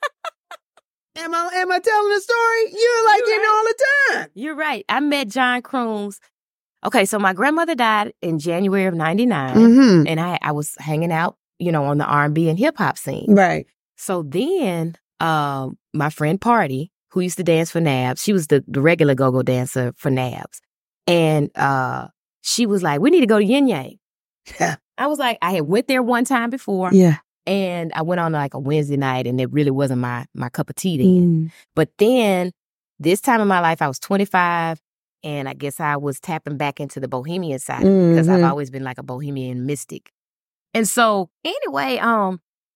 Am I telling a story? You're like in all the time. You're right. I met John Cruz. Okay, so my grandmother died in January of 99, and I was hanging out, you know, on the R&B and hip hop scene. Right. So then my friend Party, who used to dance for Nabs, she was the regular go-go dancer for Nabs. And she was like, we need to go to Yin Yang. Yeah. I was like, I had went there one time before. Yeah. And I went on like a Wednesday night and it really wasn't my cup of tea then. But then this time in my life, I was 25 and I guess I was tapping back into the bohemian side because I've always been like a bohemian mystic. And so anyway, I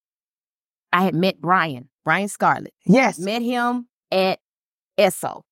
had met Brian Scarlett. Yes. Met him at Esso.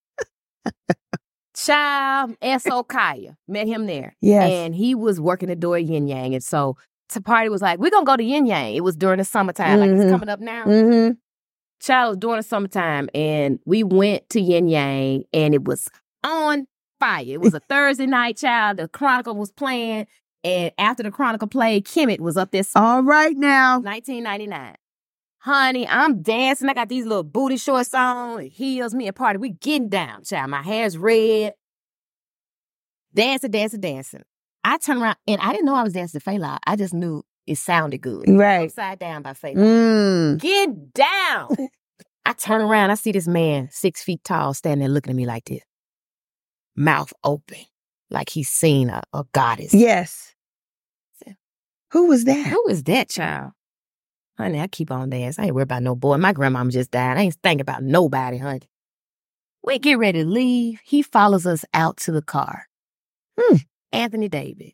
Child, Esso Kaya. Met him there. Yes. And he was working the door at Yin Yang. And so Party was like, we're going to go to Yin Yang. It was during the summertime, like it's coming up now. Child, it was during the summertime, and we went to Yin Yang, and it was on fire. It was a Thursday night, child. The Chronicle was playing, and after the Chronicle played, Kemet was up there. All right now. 1999. Honey, I'm dancing. I got these little booty shorts on, heels, me and Party. We getting down, child. My hair's red. Dancing. I turned around, and I didn't know I was dancing to Fela. I just knew it sounded good. Right. Upside Down by Fela. Get down. I turn around. I see this man, 6 feet tall, standing there looking at me like this. Mouth open, like he's seen a goddess. Yes. Who was that? Who is that, child? Honey, I keep on dancing. I ain't worried about no boy. My grandmama just died. I ain't thinking about nobody, honey. We get ready to leave. He follows us out to the car. Anthony David.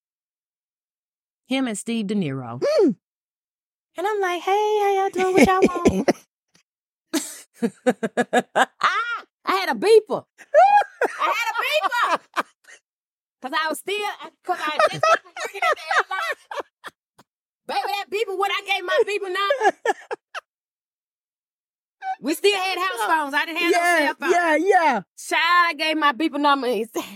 Him and Steve De Niro. And I'm like, hey, how y'all doing? What y'all want? I had a beeper. Because I was still, because I just working at the airline. Baby, that beeper, when I gave my beeper number, we still had house phones. I didn't have no cell phone. Yeah. Child, I gave my beeper number.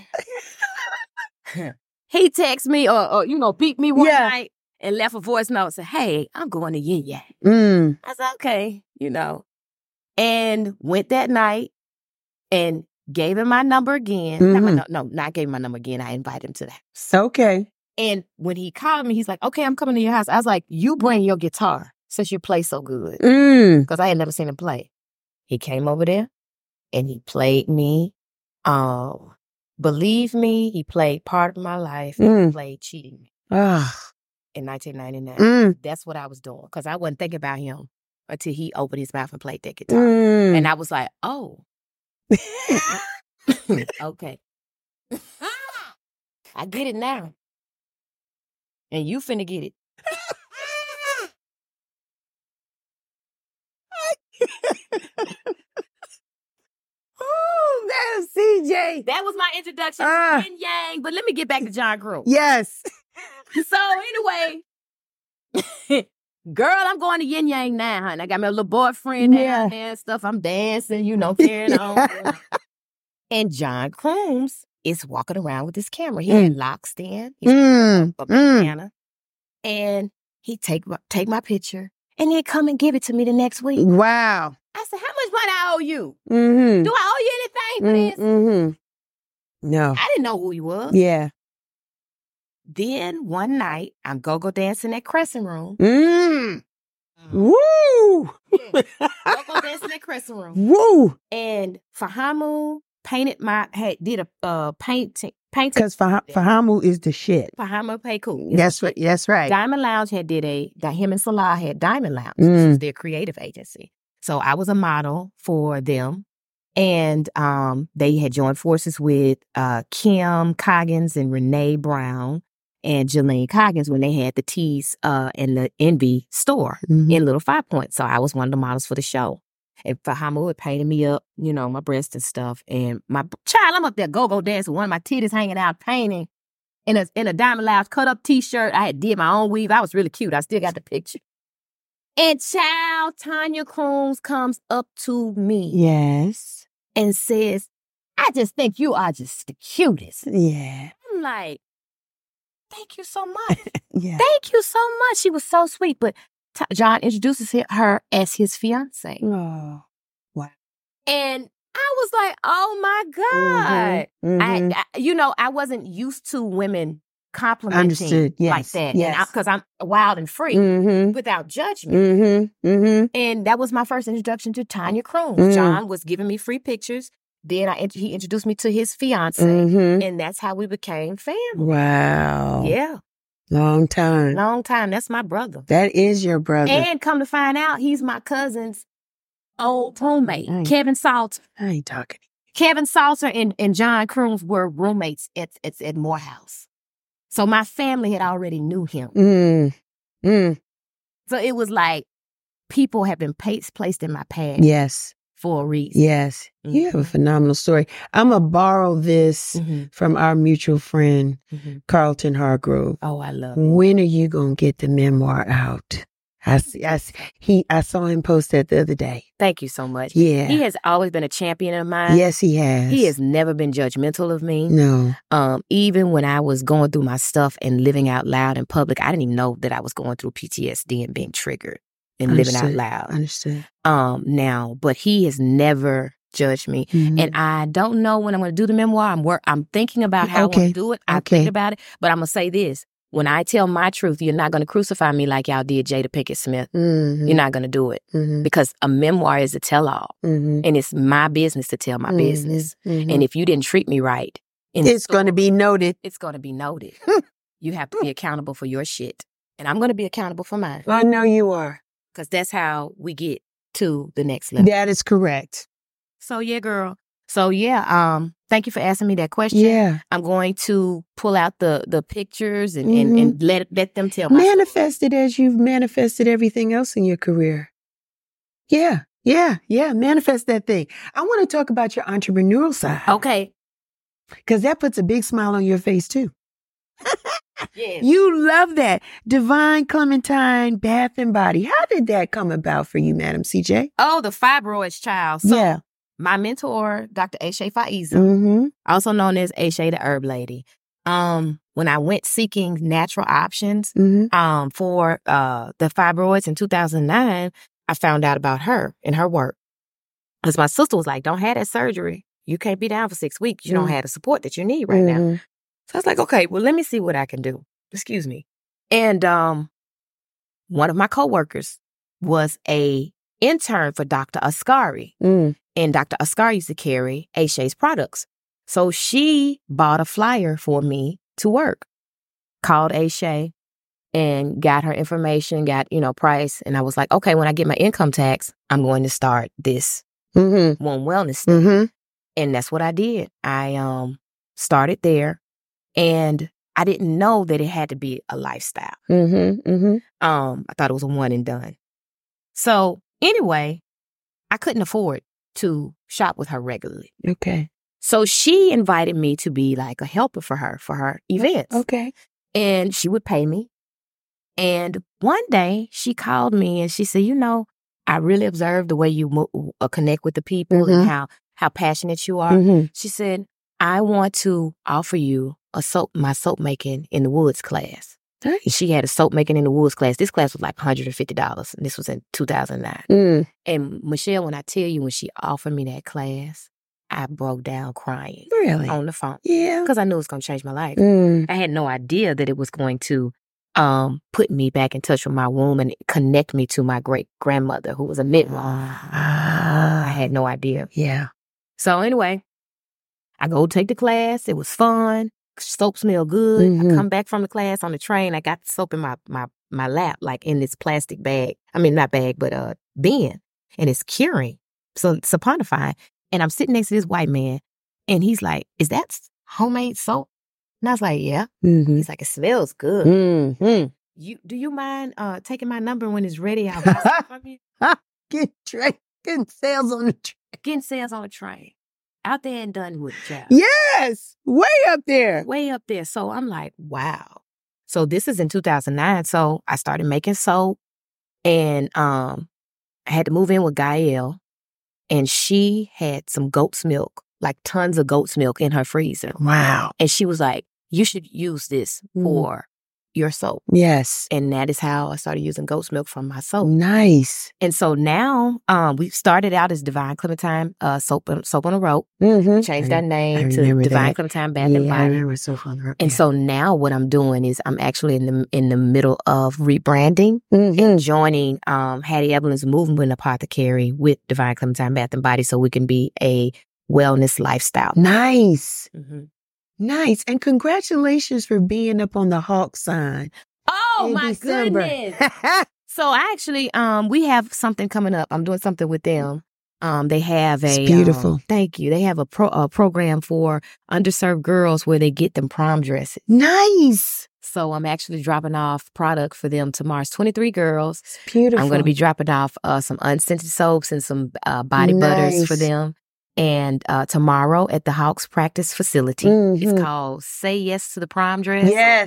He texted me or beat me one night and left a voice note and said, hey, I'm going to Yin Yang. I said, okay, and went that night and gave him my number again. Not gave him my number again. I invited him to the house. Okay. And when he called me, he's like, okay, I'm coming to your house. I was like, you bring your guitar since you play so good. Because I had never seen him play. He came over there and he played me. Believe Me, he played Part of My Life. And he played Cheating Me in 1999. That's what I was doing because I wasn't thinking about him until he opened his mouth and played that guitar. And I was like, oh. Okay. I get it now. And you finna get it. Oh, that's CJ. That was my introduction to Yin Yang. But let me get back to John Croom. Yes. So anyway, girl, I'm going to Yin Yang now, honey. I got my little boyfriend down there and stuff. I'm dancing, carrying on. And John Crooms is walking around with his camera. He had locks in. He's a banana. And he take my picture and then come and give it to me the next week. Wow. I said, how much money I owe you? Mm-hmm. Do I owe you anything for this? Mm-hmm. No. I didn't know who he was. Yeah. Then one night, I'm go dancing at Crescent Room. Woo! Go dancing at Crescent Room. Woo! And Fahamu did a painting. Because Fahamu is the shit. Fahamu Peiku. That's right. That's right. Diamond Lounge him and Salah had Diamond Lounge, which is their creative agency. So I was a model for them. And they had joined forces with Kim Coggins and Renee Brown and Jelaine Coggins when they had the Tees and the Envy store in Little 5 Point. So I was one of the models for the show. And Fahamu had painted me up, my breast and stuff. And my child, I'm up there go dancing, one of my titties hanging out, painting in a Diamond Lounge cut-up T-shirt. I had did my own weave. I was really cute. I still got the picture. And child, Tanya Crooms comes up to me. Yes. And says, I just think you are just the cutest. Yeah. I'm like, thank you so much. Yeah. Thank you so much. She was so sweet. But John introduces her as his fiance. Oh, wow. And I was like, oh my God. I wasn't used to women complimenting like that. Yes. Because I'm wild and free without judgment. And that was my first introduction to Tanya Crooms. John was giving me free pictures. Then he introduced me to his fiance. And that's how we became family. Wow. Yeah. Long time. That's my brother. That is your brother. And come to find out, he's my cousin's old roommate, Kevin Salter. I ain't talking. Kevin Salter and John Crooms were roommates at Morehouse. So my family had already knew him. So it was like people have been placed in my path. Yes. For a reason. Yes. You have a phenomenal story. I'm going to borrow this from our mutual friend, Carlton Hargrove. Oh, I love it. When are you going to get the memoir out? I saw him post that the other day. Thank you so much. Yeah. He has always been a champion of mine. Yes, he has. He has never been judgmental of me. No. Even when I was going through my stuff and living out loud in public, I didn't even know that I was going through PTSD and being triggered and living out loud. Understood. But he has never judged me. And I don't know when I'm going to do the memoir. I'm thinking about how I want to do it. I think about it. But I'm going to say this. When I tell my truth, you're not going to crucify me like y'all did Jada Pinkett Smith. You're not going to do it. Because a memoir is a tell-all. And it's my business to tell my business. And if you didn't treat me right, it's going to be noted. It's going to be noted. You have to be accountable for your shit. And I'm going to be accountable for mine. I know you are. Because that's how we get to the next level. That is correct. So, yeah, girl. So, yeah, thank you for asking me that question. Yeah. I'm going to pull out the pictures and let them tell my Manifest it as you've manifested everything else in your career. Yeah. Manifest that thing. I want to talk about your entrepreneurial side. Okay. Because that puts a big smile on your face, too. Yes. You love that. Divine Clementine Bath and Body. How did that come about for you, Madam CJ? Oh, the fibroids, child. So my mentor, Dr. Aisha Faiza, also known as Aisha the Herb Lady. When I went seeking natural options for the fibroids in 2009, I found out about her and her work. Because my sister was like, don't have that surgery. You can't be down for 6 weeks. You don't have the support that you need right now. So I was like, okay, well, let me see what I can do. Excuse me. And one of my coworkers was a intern for Dr. Ascari. And Dr. Ascari used to carry Aisha's products. So she bought a flyer for me to work. Called Aisha and got her information, got, price. And I was like, okay, when I get my income tax, I'm going to start this One Wellness thing. And that's what I did. I started there. And I didn't know that it had to be a lifestyle. I thought it was a one and done. So anyway, I couldn't afford to shop with her regularly. Okay. So she invited me to be like a helper for her events. Okay. And she would pay me. And one day she called me and she said, I really observed the way you connect with the people and how passionate you are. She said, I want to offer you my soap making in the woods class. Nice. She had a soap making in the woods class. This class was like $150, and this was in 2009. And Michelle, when I tell you, when she offered me that class, I broke down crying. Really? On the phone. Yeah. Because I knew it was going to change my life. I had no idea that it was going to put me back in touch with my womb and connect me to my great-grandmother, who was a midwife. I had no idea. Yeah. So anyway, I go take the class. It was fun. Soap smell good. I come back from the class on the train. I got the soap in my lap, like in this plastic bag. I mean, not bag, but bin. And it's curing. So it's saponifying. And I'm sitting next to this white man. And he's like, is that homemade soap? And I was like, yeah. He's like, it smells good. Do you mind taking my number when it's ready? I'll buy some from you. Getting sales on the train. Getting sales on the train. Out there in Dunwood, child. Yes. Way up there. Way up there. So I'm like, wow. So this is in 2009. So I started making soap. And I had to move in with Gael. And she had some goat's milk, like tons of goat's milk in her freezer. Wow. And she was like, you should use this for your soap. Yes. And that is how I started using goat's milk from my soap. Nice. And so now we started out as Divine Clementine soap on a rope. Changed our name to Divine Clementine Bath and Body. I remember Soap on a Rope. And so now what I'm doing is I'm actually in the middle of rebranding and joining Hattie Evelyn's Movement Apothecary with Divine Clementine Bath and Body so we can be a wellness lifestyle. Nice. Nice. And congratulations for being up on the Hawk sign. Oh, my goodness. So I actually, we have something coming up. I'm doing something with them. They have It's beautiful. Thank you. They have a program for underserved girls where they get them prom dresses. Nice. So I'm actually dropping off product for them tomorrow. It's 23 girls. It's beautiful. I'm going to be dropping off some unscented soaps and some body butters for them. And tomorrow at the Hawks practice facility, it's called Say Yes to the Prom Dress.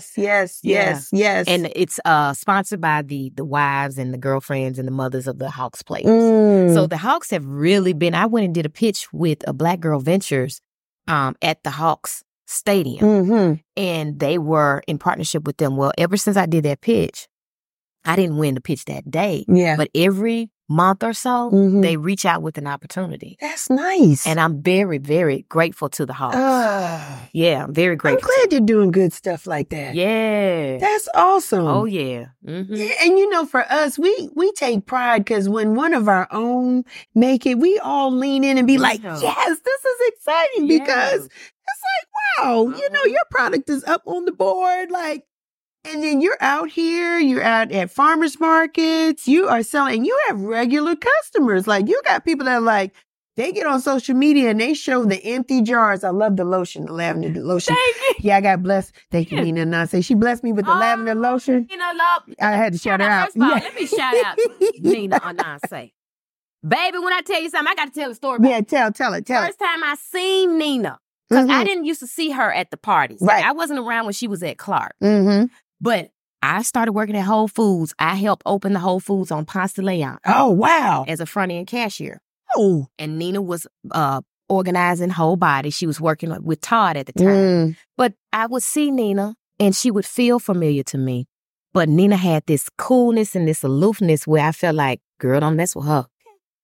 Yes. And it's sponsored by the wives and the girlfriends and the mothers of the Hawks players. So the Hawks have really been, I went and did a pitch with Black Girl Ventures at the Hawks Stadium. And they were in partnership with them. Well, ever since I did that pitch, I didn't win the pitch that day. Yeah. But every month or so, they reach out with an opportunity. That's nice. And I'm very, very grateful to the Hawks. Yeah, I'm very grateful. I'm glad you're doing good stuff like that. Yeah. That's awesome. Oh, yeah. Yeah, and for us, we take pride because when one of our own make it, we all lean in and be like, yes, this is exciting because it's like, wow, your product is up on the board. Like, and then you're out here, you're out at farmers markets, you are selling, and you have regular customers. Like, you got people that are like, they get on social media and they show the empty jars. I love the lotion, the lavender lotion. Thank you. Yeah, I got blessed. Thank you, Nina Ananse. She blessed me with the lavender lotion. I had to shout her out. First of all, let me shout out Nina Ananse. Baby, when I tell you something, I got to tell the story. Yeah, tell it. First time I seen Nina, because I didn't used to see her at the parties. Right. Like, I wasn't around when she was at Clark. But I started working at Whole Foods. I helped open the Whole Foods on Ponce de Leon. Oh, wow. As a front-end cashier. Oh. And Nina was organizing Whole Body. She was working with Todd at the time. But I would see Nina, and she would feel familiar to me. But Nina had this coolness and this aloofness where I felt like, girl, don't mess with her.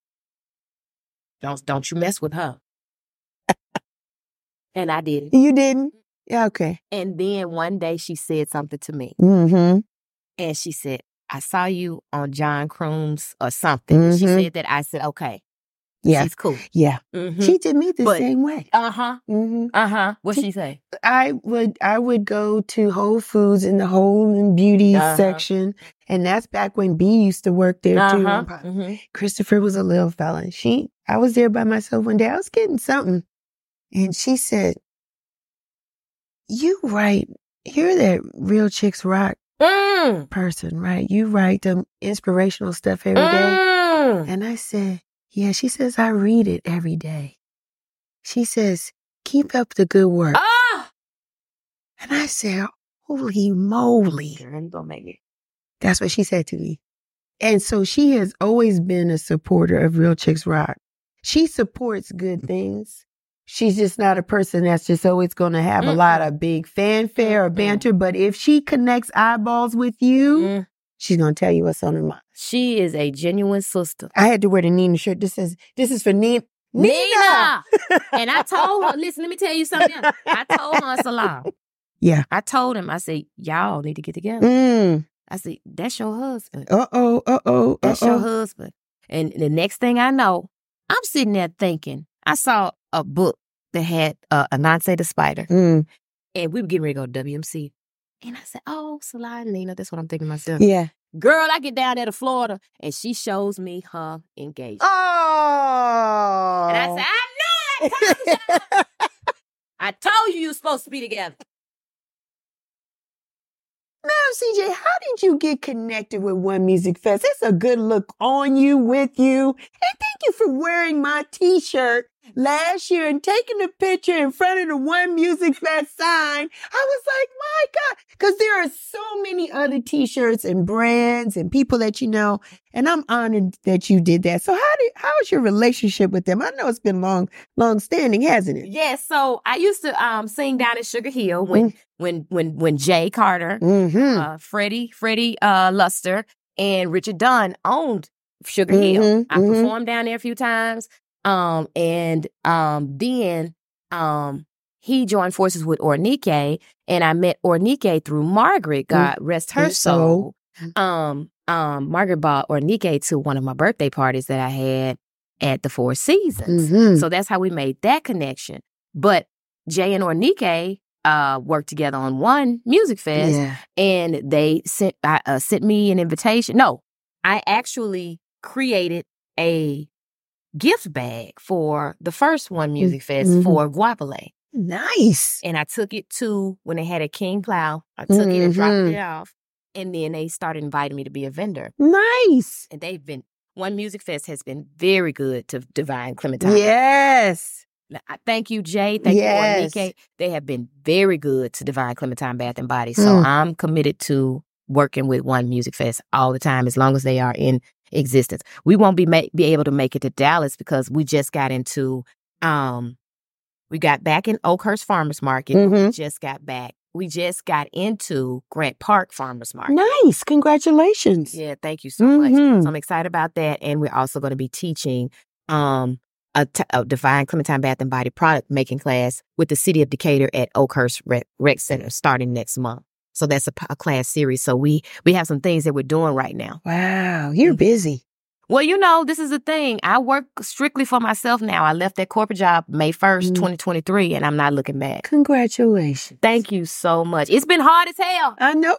Don't you mess with her. And I didn't. You didn't? Yeah, okay. And then one day she said something to me. And she said, I saw you on John Croom's or something. She said that. I said, okay. Yeah. She's cool. Yeah. She did me the same way. What'd she say? I would go to Whole Foods in the home and beauty section. And that's back when B used to work there too. Christopher was a little fella. I was there by myself one day. I was getting something. And she said, you write, you're that Real Chicks Rock person, right? You write the inspirational stuff every day. And I said, yeah, she says, I read it every day. She says, keep up the good work. And I said, holy moly. Girl, you gonna make it. That's what she said to me. And so she has always been a supporter of Real Chicks Rock. She supports good things. She's just not a person that's just always going to have a lot of big fanfare or banter. But if she connects eyeballs with you, she's going to tell you what's on her mind. She is a genuine sister. I had to wear the Nina shirt. This is for Nina. Nina! And I told her, listen, let me tell you something else. I told her, Salam. Yeah. I told him, I said, y'all need to get together. I said, that's your husband. That's your husband. And the next thing I know, I'm sitting there thinking, I saw a book that had Anansi the Spider. And we were getting ready to go to WMC. And I said, oh, Salah and Nina. That's what I'm thinking to myself. Yeah. Girl, I get down there to Florida, and she shows me her engagement. Oh. And I said, I knew it! I told you were supposed to be together. Now, CJ, how did you get connected with One Music Fest? It's a good look on you, with you. And thank you for wearing my T-shirt last year and taking a picture in front of the One Music Fest sign. I was like, my God, because there are so many other T-shirts and brands and people that you know, and I'm honored that you did that. So how's your relationship with them? I know it's been long standing, hasn't it? Yes. So I used to sing down at Sugar Hill when Jay Carter, Freddie Luster, and Richard Dunn owned Sugar Hill. I performed down there a few times. Then he joined forces with Ornike, and I met Ornike through Margaret, God rest her soul. Margaret brought Ornike to one of my birthday parties that I had at the Four Seasons. So that's how we made that connection. But Jay and Ornike worked together on One Music Fest, and they sent me an invitation. No, I actually created a gift bag for the first One Music Fest for Guapale. Nice. And I took it to, when they had a King Plow, I took it and dropped it off. And then they started inviting me to be a vendor. Nice. And One Music Fest has been very good to Divine Clementine. Yes. Thank you, Jay. Thank you, Ornike. They have been very good to Divine Clementine Bath and Body. So I'm committed to working with One Music Fest all the time, as long as they are in existence. We won't be able to make it to Dallas because we just got into, we got back in Oakhurst Farmers Market. We just got into Grant Park Farmers Market. Nice. Congratulations. Yeah, thank you so much. So I'm excited about that. And we're also going to be teaching a Divine Clementine Bath and Body product making class with the City of Decatur at Oakhurst Rec Center starting next month. So that's a class series. So we have some things that we're doing right now. Wow, you're busy. Well, this is the thing. I work strictly for myself now. I left that corporate job May 1st, 2023, and I'm not looking back. Congratulations. Thank you so much. It's been hard as hell. I know.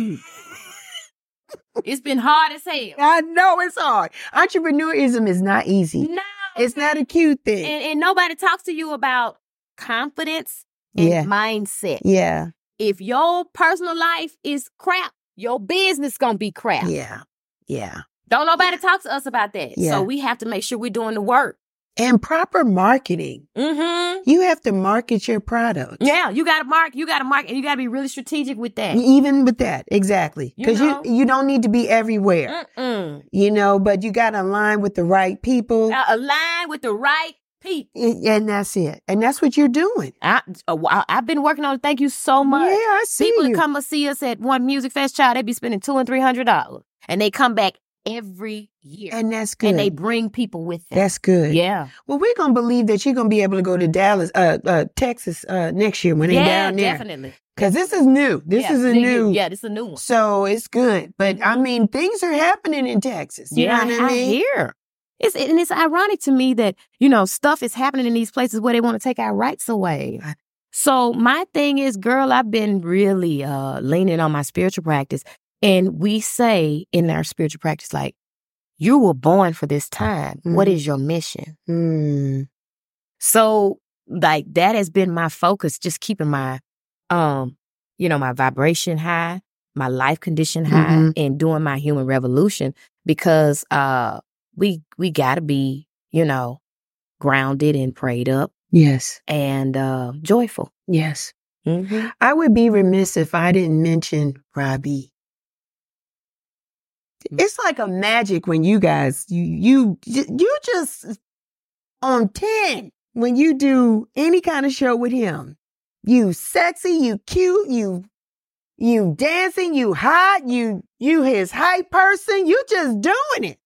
It's been hard as hell. I know it's hard. Entrepreneurism is not easy. No. It's not a cute thing. And nobody talks to you about confidence and mindset. Yeah. If your personal life is crap, your business gonna be crap. Yeah. Yeah. Don't nobody talk to us about that. Yeah. So we have to make sure we're doing the work. And proper marketing. You have to market your product. Yeah, you gotta market, and you gotta be really strategic with that. Even with that, exactly. Because you don't need to be everywhere. But you gotta align with the right people. Align with the right people. And that's it. And that's what you're doing. I've been working on it. Thank you so much. Yeah, I see People you. that come and see us at One Music Fest, child, they be spending $200 and $300. And they come back every year. And that's good. And they bring people with them. That's good. Yeah. Well, we're going to believe that you're going to be able to go to Dallas, Texas next year when they're down there. Yeah, definitely. Because this is new. This is a new. Yeah, this is a new one. So it's good. But I mean, things are happening in Texas. You know what I mean? I hear. It's ironic to me that, stuff is happening in these places where they want to take our rights away. So my thing is, girl, I've been really leaning on my spiritual practice. And we say in our spiritual practice, like, you were born for this time. What is your mission? So, like, that has been my focus, just keeping my my vibration high, my life condition high, and doing my human revolution because we gotta be, grounded and prayed up. Yes. And joyful. Yes. Mm-hmm. I would be remiss if I didn't mention Robbie. It's like a magic when you guys, you just on 10 when you do any kind of show with him. You sexy, you cute, you dancing, you hot, you his hype person, you just doing it.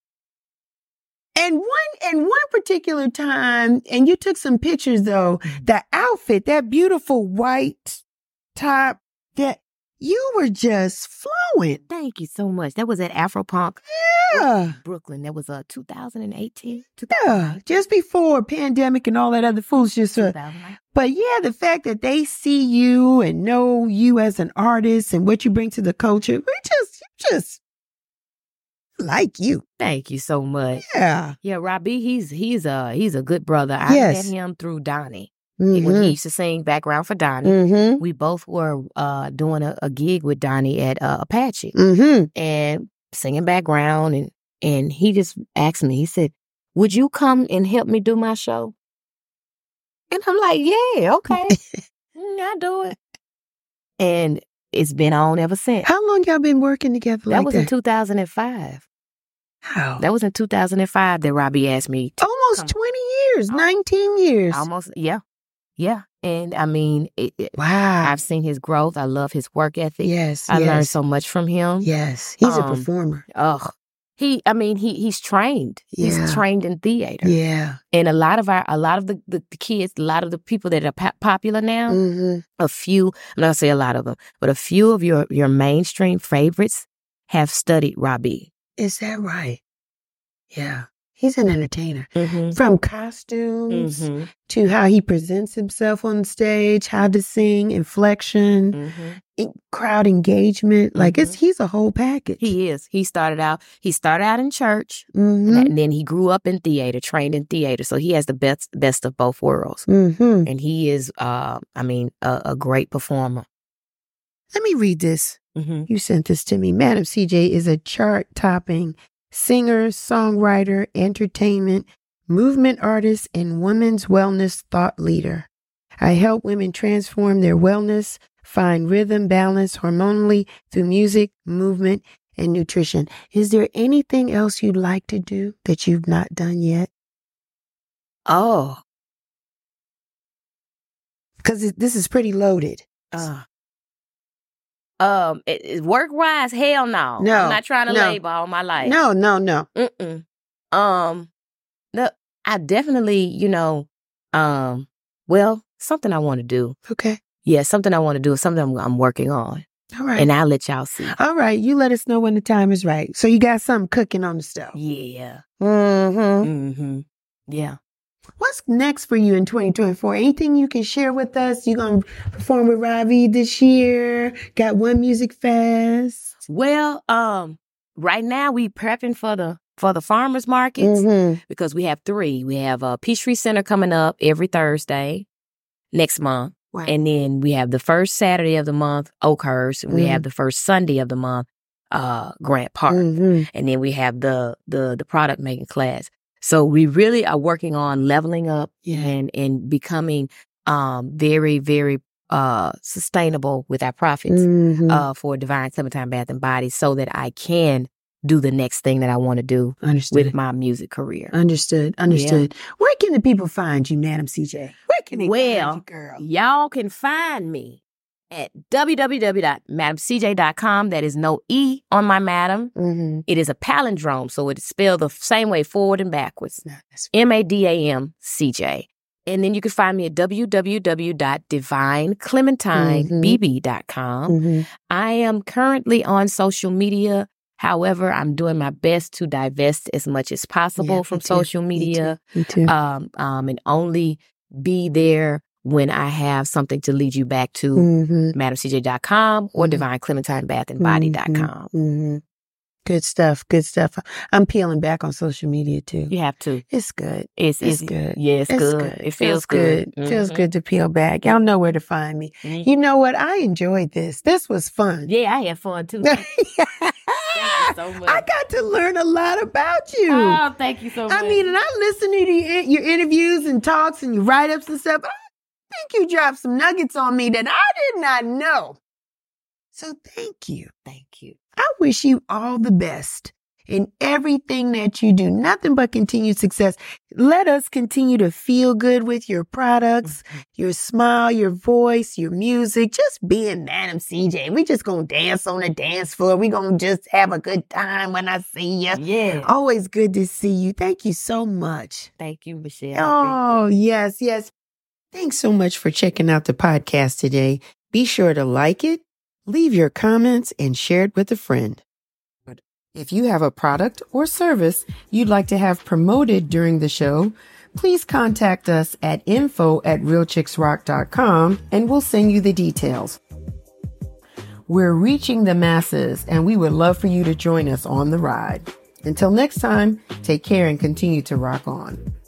And one particular time, and you took some pictures though, that outfit, that beautiful white top, that you were just flowing. Thank you so much. That was at Afropunk. Yeah. Brooklyn. That was 2018. Yeah. Just before pandemic and all that other foolishness. But yeah, the fact that they see you and know you as an artist and what you bring to the culture, you just like you. Thank you so much. Yeah. Yeah, Robbie, he's a good brother. I met him through Donnie. Mm-hmm. When he used to sing background for Donnie. Mm-hmm. We both were doing a gig with Donnie at Apache and singing background. And he just asked me, he said, would you come and help me do my show? And I'm like, yeah, okay. I'll do it. And it's been on ever since. How long y'all been working together like that? That was in 2005. How? That was in 2005 that Robbie asked me to almost 20 years, 19 years. Almost, yeah. Yeah. And I mean, wow. I've seen his growth. I love his work ethic. Yes. I learned so much from him. Yes. He's a performer. He's trained. Yeah. He's trained in theater. Yeah. And a lot of the kids, a lot of the people that are popular now, a few, I'm not gonna say a lot of them, but a few of your mainstream favorites have studied Robbie. Is that right? Yeah. He's an entertainer. From costumes to how he presents himself on stage, how to sing, inflection, crowd engagement. Like he's a whole package. He is. He started out in church and then he grew up in theater, trained in theater. So he has the best of both worlds. And he is, a great performer. Let me read this. You sent this to me. Madam CJ is a chart-topping singer, songwriter, entertainment, movement artist, and women's wellness thought leader. I help women transform their wellness, find rhythm, balance hormonally through music, movement, and nutrition. Is there anything else you'd like to do that you've not done yet? Oh. Because this is pretty loaded. Work-wise, hell no. I'm not trying to labor all my life. No. I definitely, something I want to do. Okay. Yeah, something I want to do. Something I'm working on. All right. And I'll let y'all see. All right. You let us know when the time is right. So you got something cooking on the stove. Yeah. Yeah. What's next for you in 2024? Anything you can share with us? You going to perform with Robbie this year? Got One Music Fest? Well, right now we prepping for the farmers markets because we have 3. We have Peachtree Center coming up every Thursday next month. Wow. And then we have the first Saturday of the month, Oakhurst. And we have the first Sunday of the month, Grant Park. And then we have the product making class. So we really are working on leveling up and becoming very, very sustainable with our profits for Divine Clementine Bath and Body so that I can do the next thing that I want to do with my music career. Understood. Yeah. Where can the people find you, Madam CJ? Where can they find you, girl? Y'all can find me at www.madamcj.com. That is no E on my madam. It is a palindrome, so it's spelled the same way forward and backwards. MADAMCJ. And then you can find me at www.divineclementinebb.com. I am currently on social media. However, I'm doing my best to divest as much as possible from social media. Me too. And only be there when I have something to lead you back to madamcj.com or divineclementinebathandbody.com. Good stuff. Good stuff. I'm peeling back on social media too. You have to. It's good. It's good. Yeah, it's good. It feels good. Mm-hmm. Feels good to peel back. Y'all know where to find me. Mm-hmm. You know what? I enjoyed this. This was fun. Yeah, I had fun too. Thank you so much. I got to learn a lot about you. Oh, thank you so much. I mean, and I listen to your interviews and talks and your write-ups and stuff. I think you dropped some nuggets on me that I did not know. So thank you. Thank you. I wish you all the best in everything that you do. Nothing but continued success. Let us continue to feel good with your products, your smile, your voice, your music. Just being Madam CJ. We just gonna dance on the dance floor. We gonna just have a good time when I see you. Yeah. Always good to see you. Thank you so much. Thank you, Michelle. Oh, yes. Thanks so much for checking out the podcast today. Be sure to like it, leave your comments, and share it with a friend. If you have a product or service you'd like to have promoted during the show, please contact us at info@realchicksrock.com and we'll send you the details. We're reaching the masses and we would love for you to join us on the ride. Until next time, take care and continue to rock on.